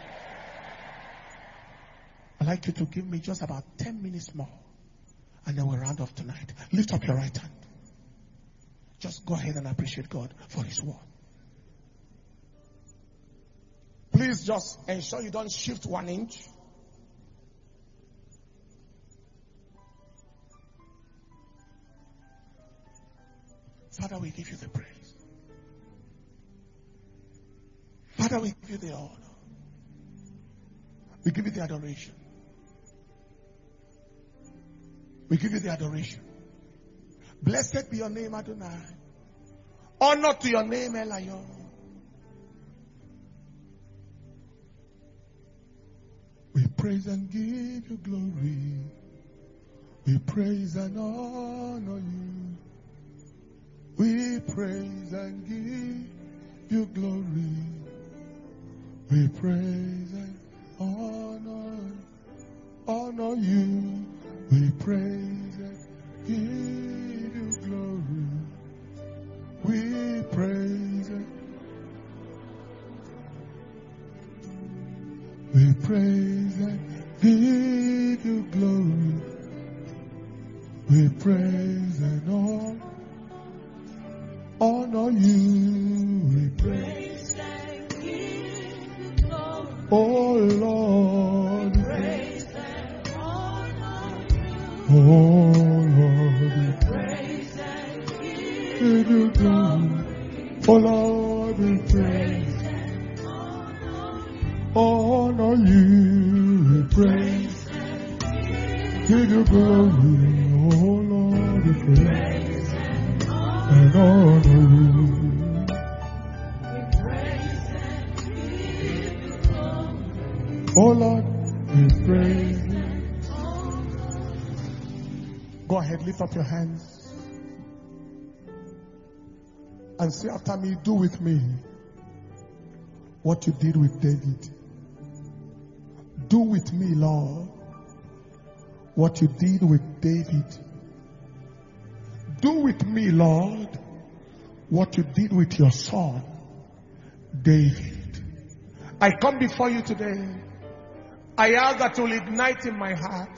I'd like you to give me just about 10 minutes more, and then we'll round off tonight. Lift up your right hand. Just go ahead and appreciate God for His word. Please just ensure you don't shift 1 inch. Father, we give you the praise. Father, we give you the honor. We give you the adoration. We give you the adoration. Blessed be your name, Adonai. Honor to your name, Elion. We praise and give you glory. We praise and honor you. We praise and give you glory. We praise and honor you. We praise and give you glory. We praise and give you glory. We praise and honor you. We praise and give you glory. Oh Lord, we praise and honor you. Oh Lord, we praise and give you glory. Oh Lord, we praise and honor you. We praise and give you glory. Oh Lord, we praise and honor you. We praise and give you glory. Oh Lord, we praise and honor you. Go ahead, lift up your hands and say after me, do with me what you did with David. Do with me, Lord, what you did with David. Do with me, Lord, what you did with your son, David. I come before you today. I ask that you will ignite in my heart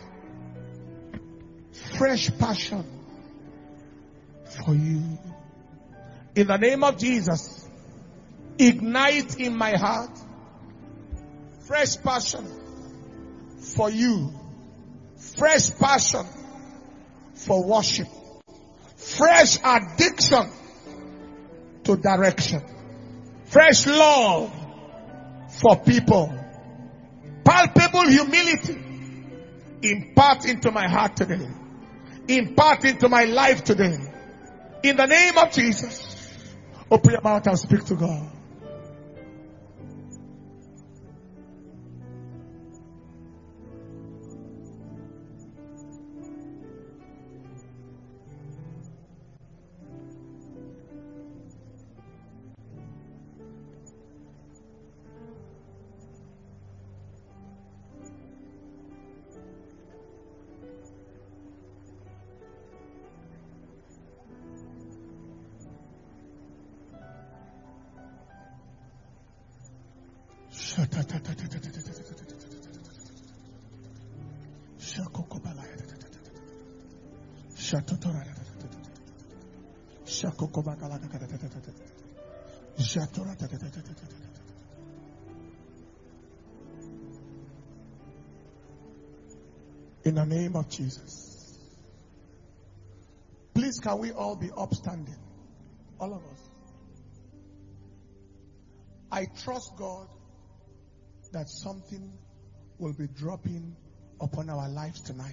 fresh passion for you. In the name of Jesus, ignite in my heart fresh passion for you. Fresh passion for worship. Fresh addiction to direction. Fresh love for people. Palpable humility. Impart into my heart today. Impart into my life today. In the name of Jesus. Open your mouth and speak to God. In the name of Jesus. Please, can we all be upstanding? All of us. I trust God that something will be dropping upon our lives tonight.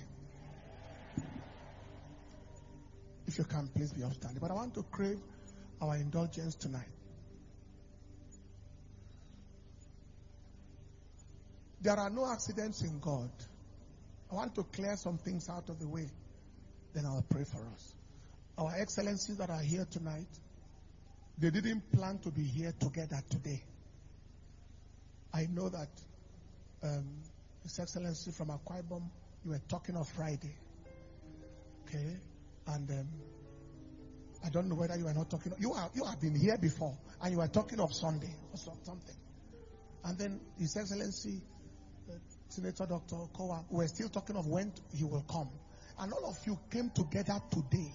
If you can, please be upstanding. But I want to crave our indulgence tonight. there are no accidents in God. I want to clear some things out of the way. Then I'll pray for us. Our excellencies that are here tonight, they didn't plan to be here together today. I know that His Excellency from Akwa Ibom, you were talking of Friday. Okay? And I don't know whether you are not talking. You have been here before, and you are talking of Sunday or something. And then His Excellency, Senator Dr. Kowa, we're still talking of when he will come. And all of you came together today.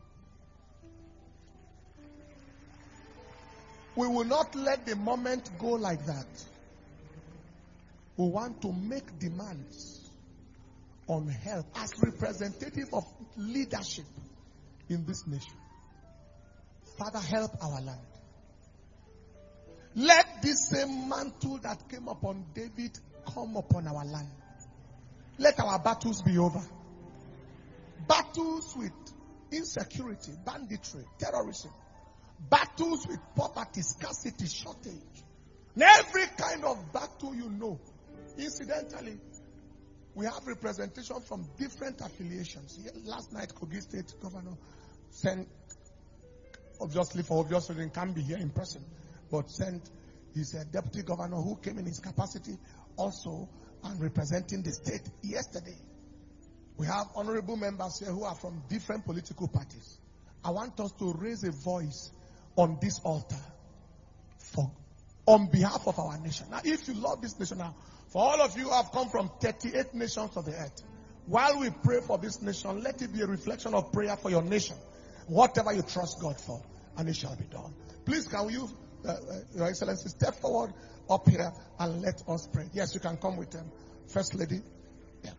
We will not let the moment go like that. We want to make demands on help as representative of leadership in this nation. Father, help our land. Let this same mantle that came upon David come upon our land. Let our battles be over. Battles with insecurity, banditry, terrorism. Battles with poverty, scarcity, shortage. And every kind of battle you know. Incidentally, we have representation from different affiliations. Last night, Kogi State Governor sent, obviously for obvious reasons, can't be here in person, but sent his deputy governor who came in his capacity also and representing the state yesterday. We have honorable members here who are from different political parties. I want us to raise a voice on this altar on behalf of our nation. Now, if you love this nation now, for all of you who have come from 38 nations of the earth, while we pray for this nation, let it be a reflection of prayer for your nation. Whatever you trust God for, and it shall be done. Please, can you, Your Excellency, step forward up here and let us pray. Yes, you can come with them. First Lady. Yeah.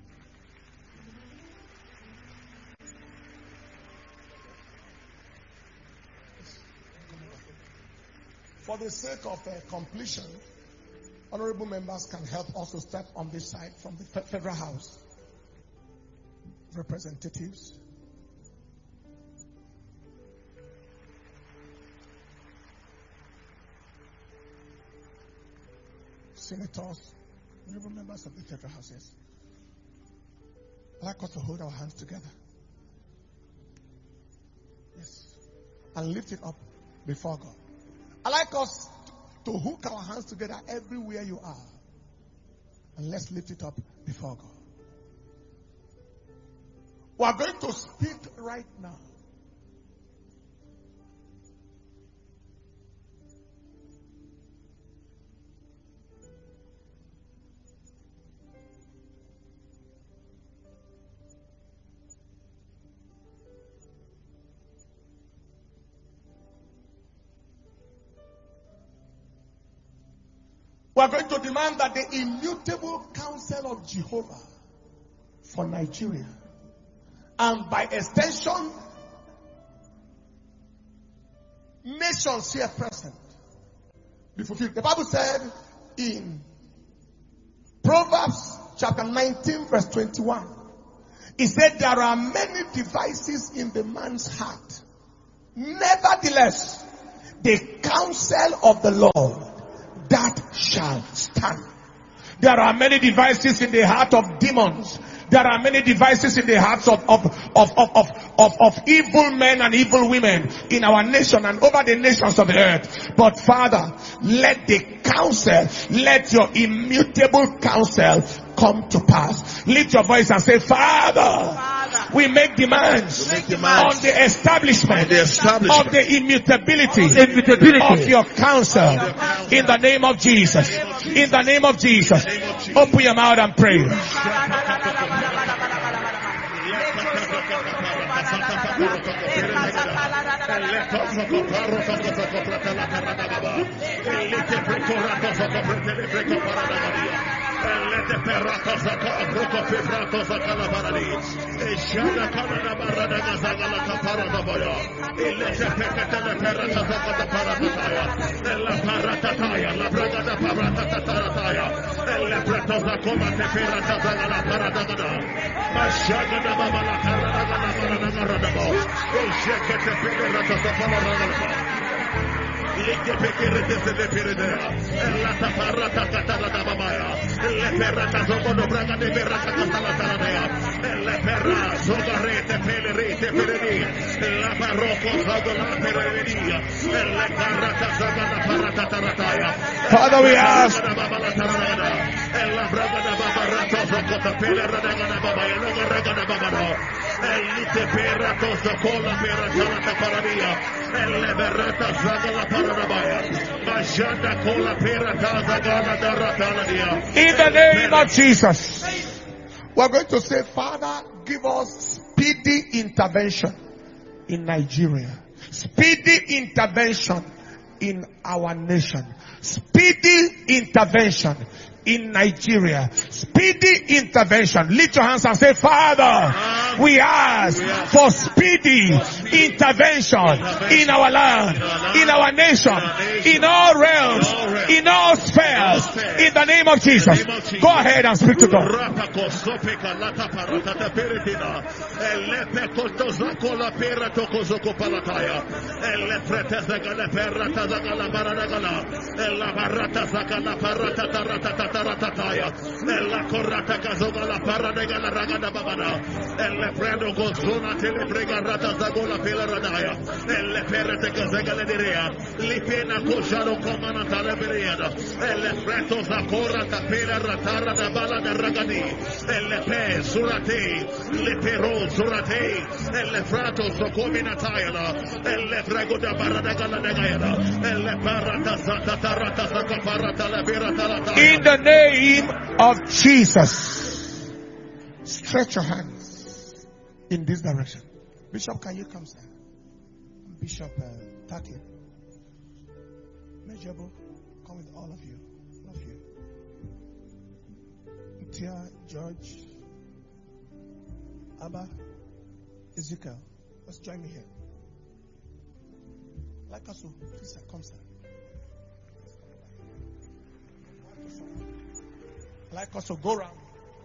For the sake of completion, honorable members can help also step on this side from the Federal House. Representatives. Senators, honorable members of the Federal House, yes. I'd like us to hold our hands together. Yes. And lift it up before God. I'd like us to hook our hands together everywhere you are. And let's lift it up before God. We are going to speak right now. We are going to demand that the immutable counsel of Jehovah for Nigeria, and by extension, nations here present, be fulfilled. The Bible said in Proverbs chapter 19 verse 21, it said there are many devices in the man's heart. Nevertheless, the counsel of the Lord, that shall stand. There are many devices in the heart of demons. There are many devices in the hearts of evil men and evil women in our nation and over the nations of the earth. But Father, let the counsel, let your immutable counsel come to pass. Lift your voice and say, Father, we make demands on the establishment of the immutability of your counsel in the name of Jesus. In the name of Jesus. Open your mouth and pray. Father, we ask. In the name of Jesus, we're going to say, Father, give us speedy intervention in Nigeria, speedy intervention in our nation, speedy intervention in Nigeria, speedy intervention. Lift your hands and say, Father, we ask for speedy intervention in our land, in our nation, in all realms, in all spheres, in the name of Jesus. Go ahead and speak to God. Ella corrata casoga la parra de la ragada babana. Elle prendo gozona tele prega rata zagola pela radaya. Elle perete casega le direa. Li pena cojaro comanata le veriada. Elle preto zakora tapela ratara da bala da ragadi. Elle pe surate. Le pero surate. Elle frato socomina tayala. Elle prego da barra de gala de gayada. Elle parata zata tarata zaka parata la berata la tayala. In the name of Jesus, stretch your hands in this direction. Bishop, can you come, sir? Bishop Taki, Majorbo, come with all of you. Love you. Tia, George, Abba, Ezekiel, let's join me here. Like us, please, sir, come, sir. Like us to go around.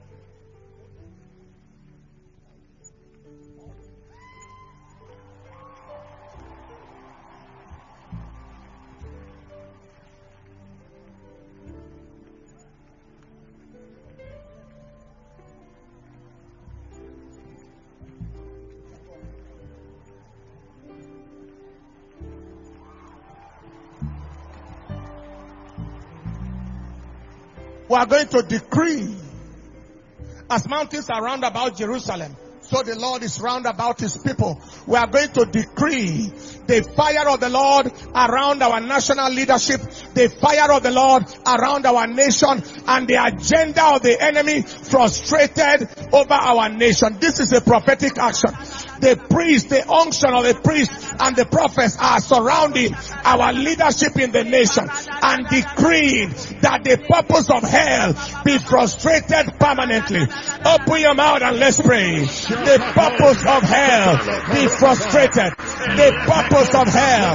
We are going to decree, as mountains are round about Jerusalem, so the Lord is round about his people. We are going to decree the fire of the Lord around our national leadership, the fire of the Lord around our nation, and the agenda of the enemy frustrated over our nation. This is a prophetic action. The priest, the unction of the priest and the prophets are surrounding our leadership in the nation and decreeing that the purpose of hell be frustrated permanently. Open your mouth and let's pray. The purpose of hell be frustrated. The purpose of hell.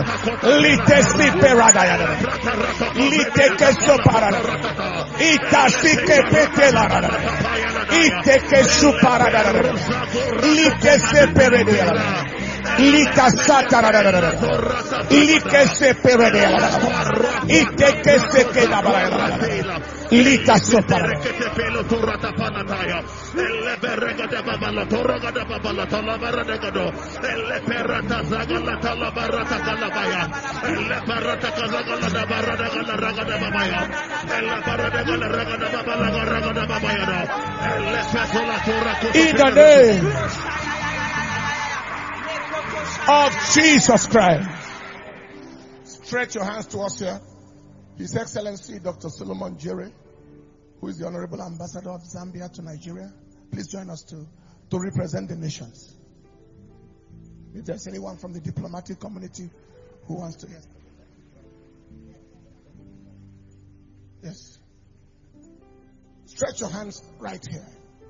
Lika satara Lika seperedela Iteke sekeda barela Lika sopara pelo turata panataya elle berega de babala toroga de babala talabara de godo elle perata zagala talabarata kalabaya elle barata kazagala da barada gala raga de babaya elle barada gala raga de babala raga de babaya elle fesola turako. In the name of Jesus Christ. Stretch your hands to us here. His Excellency Dr. Solomon Jerry, who is the Honorable Ambassador of Zambia to Nigeria. Please join us to represent the nations. If there's anyone from the diplomatic community who wants to hear. Yes. Stretch your hands right here.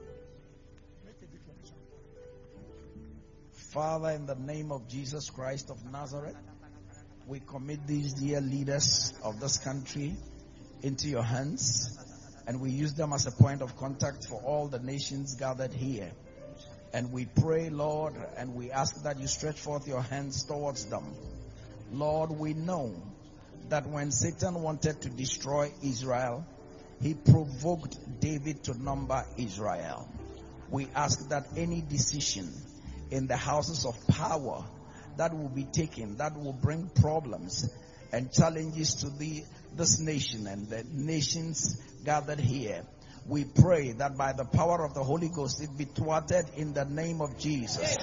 Father, in the name of Jesus Christ of Nazareth, we commit these dear leaders of this country into your hands, and we use them as a point of contact for all the nations gathered here. And we pray, Lord, and we ask that you stretch forth your hands towards them. Lord, we know that when Satan wanted to destroy Israel, he provoked David to number Israel. We ask that any decision in the houses of power that will be taken, that will bring problems and challenges to this nation and the nations gathered here, we pray that by the power of the Holy Ghost it be thwarted in the name of Jesus.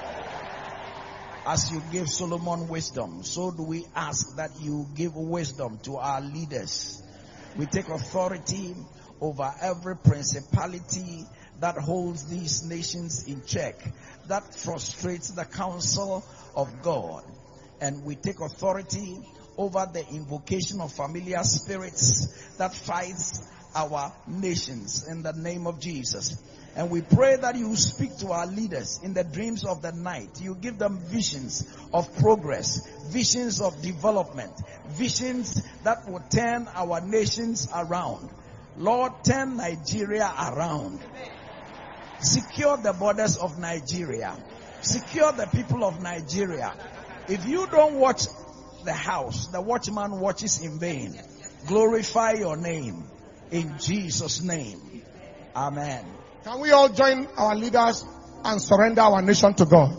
As you give Solomon wisdom, so do we ask that you give wisdom to our leaders. We take authority over every principality that holds these nations in check, that frustrates the counsel of God. And we take authority over the invocation of familiar spirits that fights our nations in the name of Jesus. And we pray that you speak to our leaders in the dreams of the night. You give them visions of progress, visions of development, visions that will turn our nations around. Lord, turn Nigeria around. Secure the borders of Nigeria. Secure the people of Nigeria. If you don't watch the house, the watchman watches in vain. Glorify your name in Jesus' name. Amen. Can we all join our leaders and surrender our nation to God?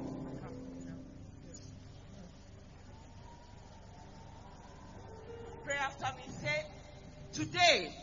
Pray after me. Say, today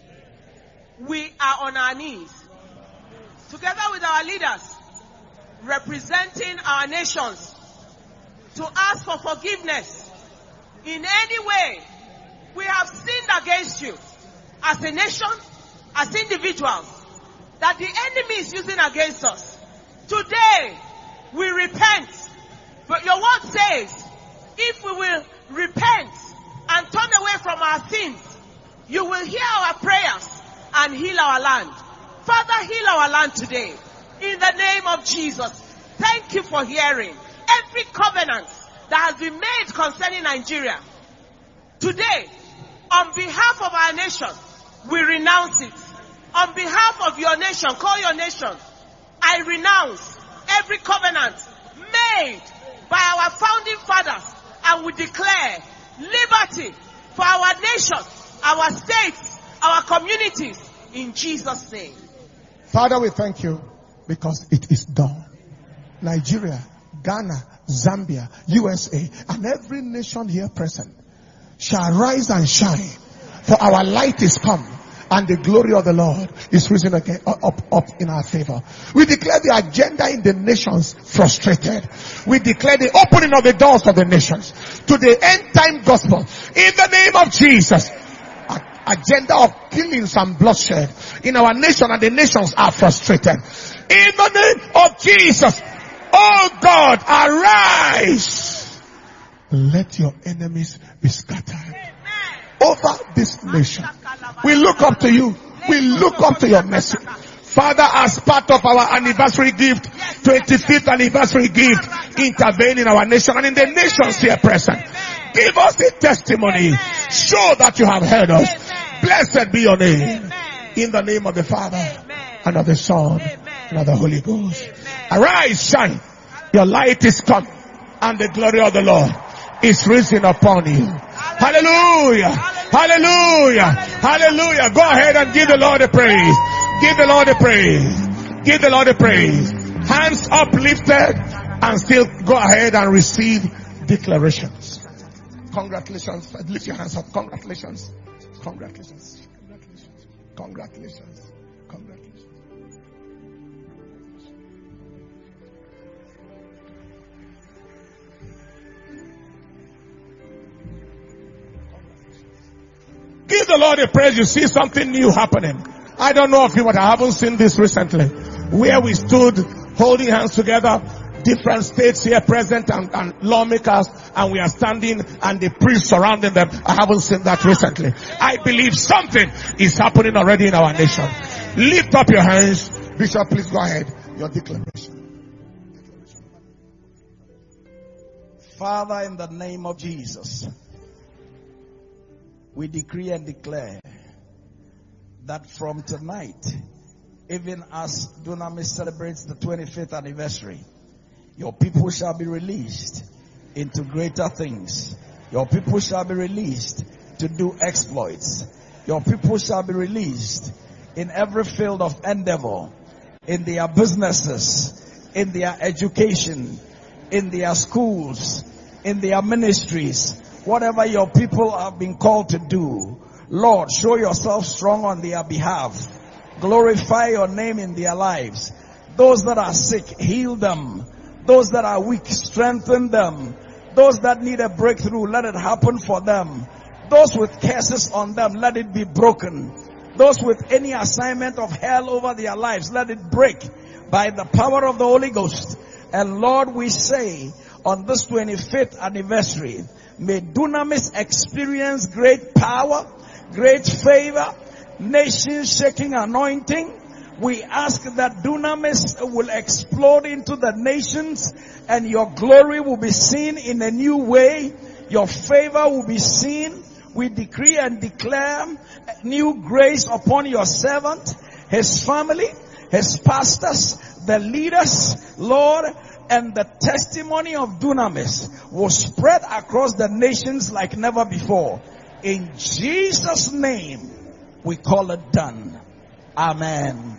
we are on our knees together with our leaders representing our nations to ask for forgiveness in any way we have sinned against you as a nation, as individuals, that the enemy is using against us. Today, we repent. But your word says, if we will repent and turn away from our sins, you will hear our prayers and heal our land. Father, heal our land today. In the name of Jesus. Thank you for hearing every covenant that has been made concerning Nigeria. Today, on behalf of our nation, we renounce it. On behalf of your nation, call your nation, I renounce every covenant made by our founding fathers, and we declare liberty for our nation, our states, our communities, in Jesus' name. Father, we thank you because it is done. Nigeria, Ghana, Zambia, USA, and every nation here present shall rise and shine, for our light is come, and the glory of the Lord is risen again up in our favor. We declare the agenda in the nations frustrated. We declare the opening of the doors of the nations to the end time gospel. In the name of Jesus. Agenda of killings and bloodshed in our nation, and the nations are frustrated. In the name of Jesus. Oh God, arise. Let your enemies be scattered over this nation. We look up to you. We look up to your mercy. Father, as part of our anniversary gift, 25th anniversary gift, intervene in our nation and in the nations here present. Give us a testimony. Show that you have heard us. Blessed be your name. In the name of the Father and of the Son and of the Holy Ghost. Arise, shine. Your light is come, and the glory of the Lord is risen upon you. Hallelujah. Hallelujah. Hallelujah. Go ahead and give the Lord a praise. Give the Lord a praise. Give the Lord a praise. Hands uplifted, and still go ahead and receive declarations. Congratulations. Lift your hands up. Congratulations. Congratulations. Congratulations. Congratulations. Congratulations. Give the Lord a praise. You see something new happening. I don't know of you, but I haven't seen this recently. Where we stood holding hands together, different states here present and lawmakers, and we are standing and the priests surrounding them. I haven't seen that recently. I believe something is happening already in our nation. Lift up your hands. Bishop, please go ahead. Your declaration. Father, in the name of Jesus, we decree and declare that from tonight, even as Dunamis celebrates the 25th anniversary, your people shall be released into greater things Your people shall be released to do exploits. Your people shall be released in every field of endeavor, in their businesses, in their education, in their schools, in their ministries. Whatever your people have been called to do, Lord, show yourself strong on their behalf. Glorify your name in their lives. Those that are sick, heal them. Those that are weak, strengthen them. Those that need a breakthrough, let it happen for them. Those with curses on them, let it be broken. Those with any assignment of hell over their lives, let it break by the power of the Holy Ghost. And Lord, we say on this 25th anniversary, may Dunamis experience great power, great favor, nation-shaking anointing. We ask that Dunamis will explode into the nations and your glory will be seen in a new way. Your favor will be seen. We decree and declare new grace upon your servant, his family, his pastors, the leaders, Lord, and the testimony of Dunamis will spread across the nations like never before. In Jesus' name, we call it done. Amen.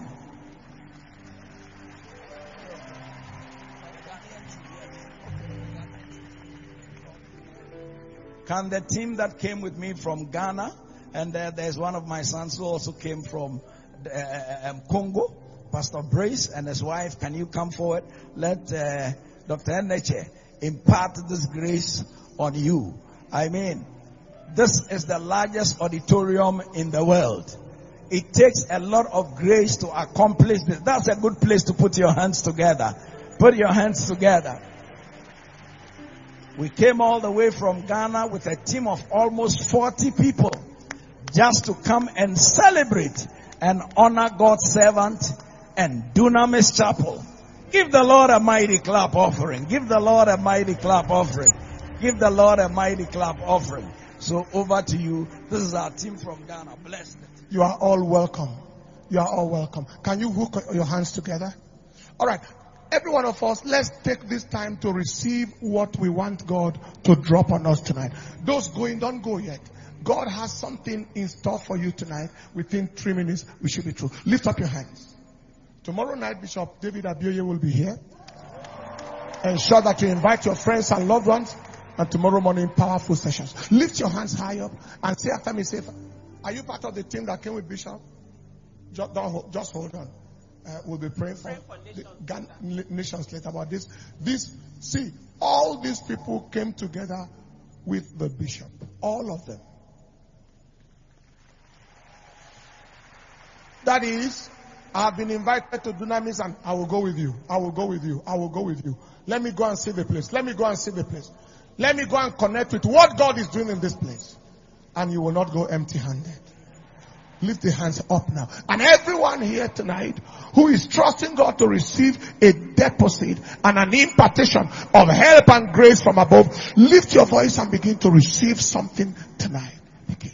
Can the team that came with me from Ghana, and there's one of my sons who also came from Congo, Pastor Brace and his wife, can you come forward? Let Dr. Eneche impart this grace on you. I mean, this is the largest auditorium in the world. It takes a lot of grace to accomplish this. That's a good place to put your hands together. Put your hands together. We came all the way from Ghana with a team of almost 40 people just to come and celebrate and honor God's servant and Dunamis Chapel. Give the Lord a mighty clap offering. Give the Lord a mighty clap offering. Give the Lord a mighty clap offering. So over to you. This is our team from Ghana. Blessed. You are all welcome. You are all welcome. Can you hook your hands together? All right. Every one of us, let's take this time to receive what we want God to drop on us tonight. Those going, don't go yet. God has something in store for you tonight. Within 3 minutes, we should be through. Lift up your hands. Tomorrow night, Bishop David Abioye will be here. Ensure that you invite your friends and loved ones. And tomorrow morning, powerful sessions. Lift your hands high up and say after me, say, are you part of the team that came with Bishop? Just hold on. We'll be praying for the nations later about this. See, all these people came together with the bishop. All of them. That is, I have been invited to Dunamis and I will go with you. I will go with you. I will go with you. Let me go and see the place. Let me go and see the place. Let me go and connect with what God is doing in this place. And you will not go empty-handed. Lift the hands up now. And everyone here tonight who is trusting God to receive a deposit and an impartation of help and grace from above, lift your voice and begin to receive something tonight. Begin.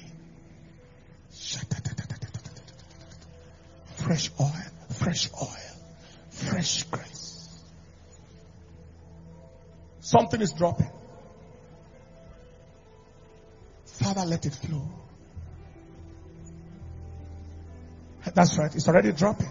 Fresh oil, fresh oil, fresh grace. Something is dropping. Father, let it flow. That's right. It's already dropping.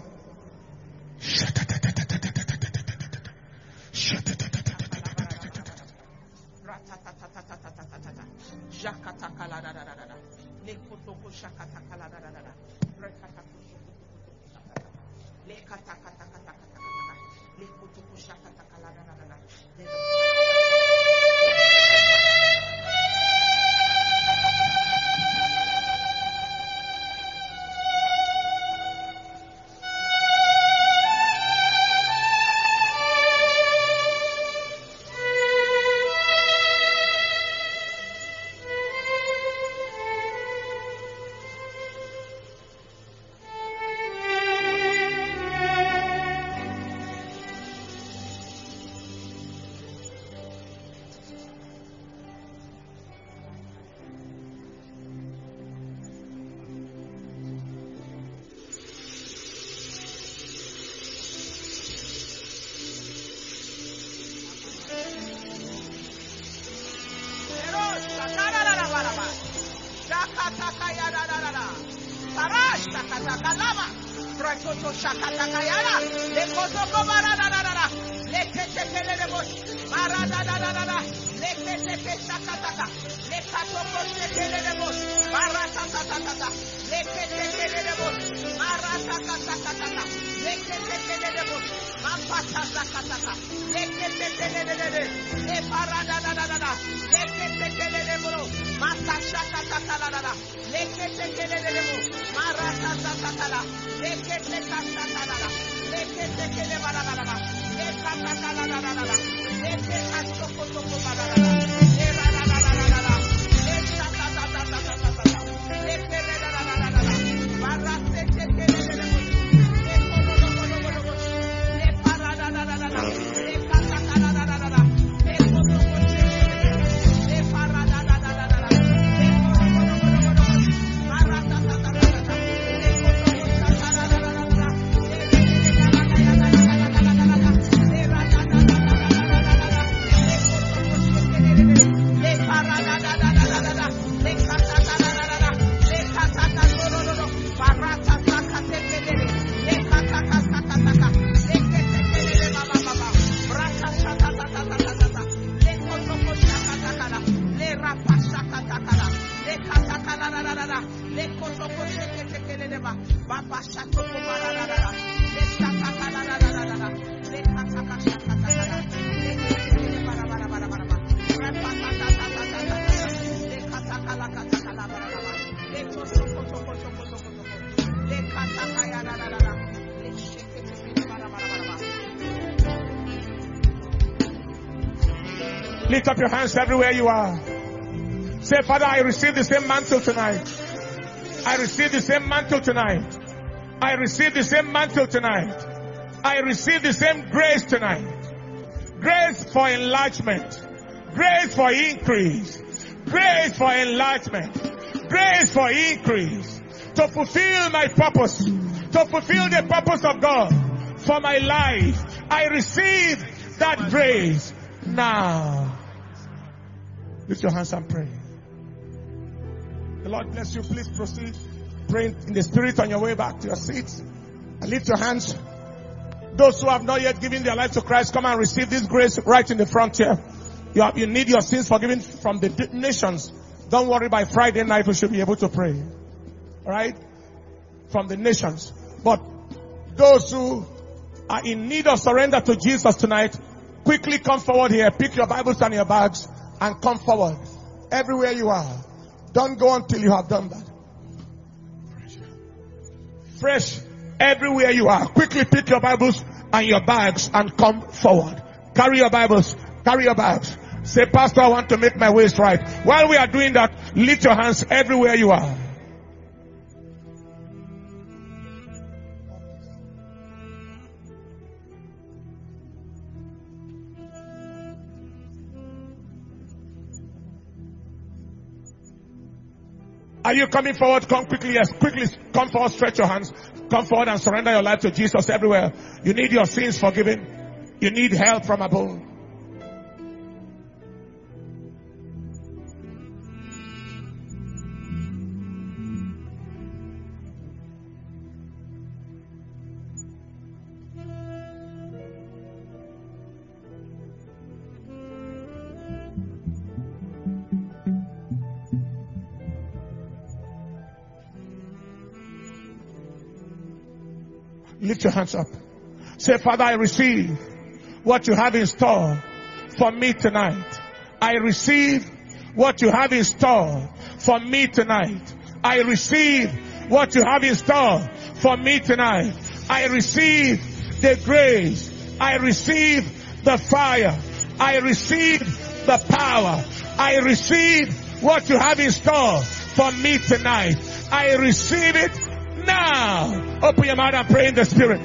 Rakatakayara. Lekotoko baradadadada. Leketekelelebos. Baradadadadada. Leketeke sakataka. Lekatoko sekelelebos. Baratatatata. Leketekelelebos. Maratatatata. Leketekelelebos. Mampatasakataka. Leketekelelebe. Leparadadadada. Leketekelelebos. Makashakatakala. Leketekelelebos. Maratatatala. Leketekasakala. Leketekelebadadada. Lekatakalala. Lekekasokotoko badadada. Leradadadada. Lekatatatata. Lekeredadadada. Baratetekelelebos. Lekodododododos. Leparadadadada. Lekatakalala. Lift up your hands everywhere you are. Say, Father, I receive the same mantle tonight. I receive the same mantle tonight. I receive the same mantle tonight. I receive the same grace tonight. Grace for enlargement. Grace for increase. Grace for enlargement. Grace for increase. To fulfill my purpose. To fulfill the purpose of God for my life. I receive that grace now. Lift your hands and pray. The Lord bless you. Please proceed. Pray in the spirit on your way back to your seats. And lift your hands. Those who have not yet given their life to Christ, come and receive this grace right in the front here. You need your sins forgiven from the nations. Don't worry, by Friday night we should be able to pray. Alright? From the nations. But those who are in need of surrender to Jesus tonight, quickly come forward here. Pick your Bibles and your bags and come forward. Everywhere you are. Don't go until you have done that. Fresh. Everywhere you are. Quickly pick your Bibles and your bags and come forward. Carry your Bibles. Carry your bags. Say, Pastor, I want to make my ways right. While we are doing that, lift your hands everywhere you are. Are you coming forward? Come quickly. Yes, quickly come forward. Stretch your hands. Come forward and surrender your life to Jesus everywhere. You need your sins forgiven. You need help from above. Lift your hands up. Say, Father, I receive what you have in store for me tonight. I receive what you have in store for me tonight. I receive what you have in store for me tonight. I receive the grace. I receive the fire. I receive the power. I receive what you have in store for me tonight. I receive it now. Open your mouth and pray in the Spirit.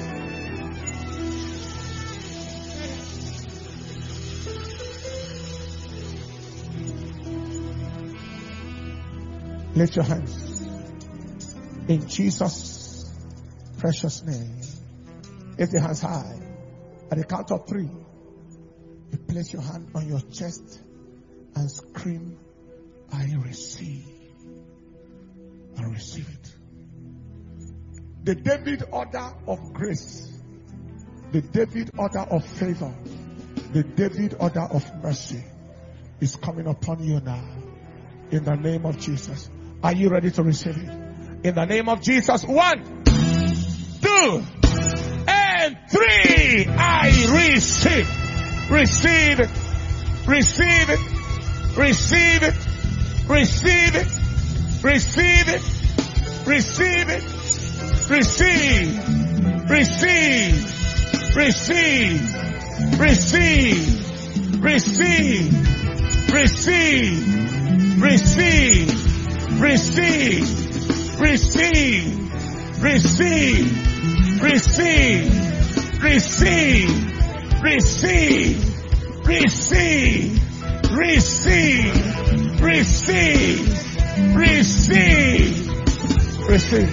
Lift your hands. In Jesus' precious name. Lift your hands high. At the count of 3, you place your hand on your chest and scream, I receive. I receive it. The David order of grace, the David order of favor, the David order of mercy is coming upon you now. In the name of Jesus. Are you ready to receive it? In the name of Jesus. 1, 2, and 3. I receive. Receive it. Receive it. Receive it. Receive it. Receive it. Receive it. Receive. Receive. Receive. Receive. Receive. Receive. Receive. Receive. Receive. Receive. Receive. Receive. Receive. Receive. Receive. Receive. Receive. Receive.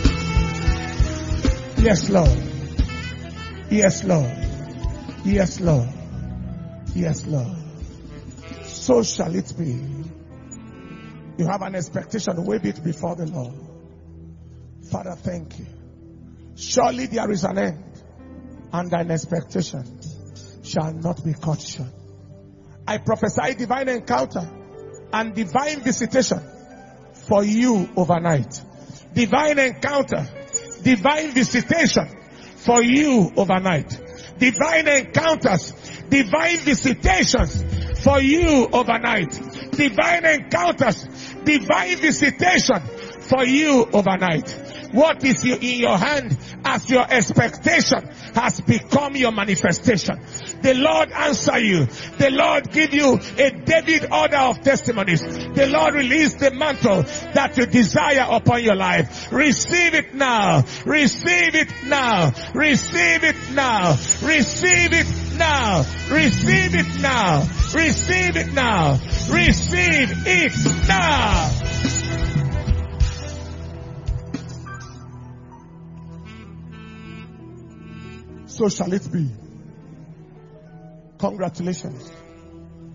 Yes, Lord. Yes, Lord. Yes, Lord. Yes, Lord. So shall it be. You have an expectation. Wave it before the Lord. Father, thank you. Surely there is an end, and thine expectation shall not be cut short. I prophesy divine encounter and divine visitation for you overnight. Divine encounter, divine visitation for you overnight. Divine encounters, divine visitations for you overnight. Divine encounters, divine visitation for you overnight. What is in your hand as your expectation has become your manifestation. The Lord answer you. The Lord give you a David order of testimonies. The Lord release the mantle that you desire upon your life. Receive it now. Receive it now. Receive it now. Receive it now. Receive it now. Receive it now. Receive it now. So shall it be. Congratulations.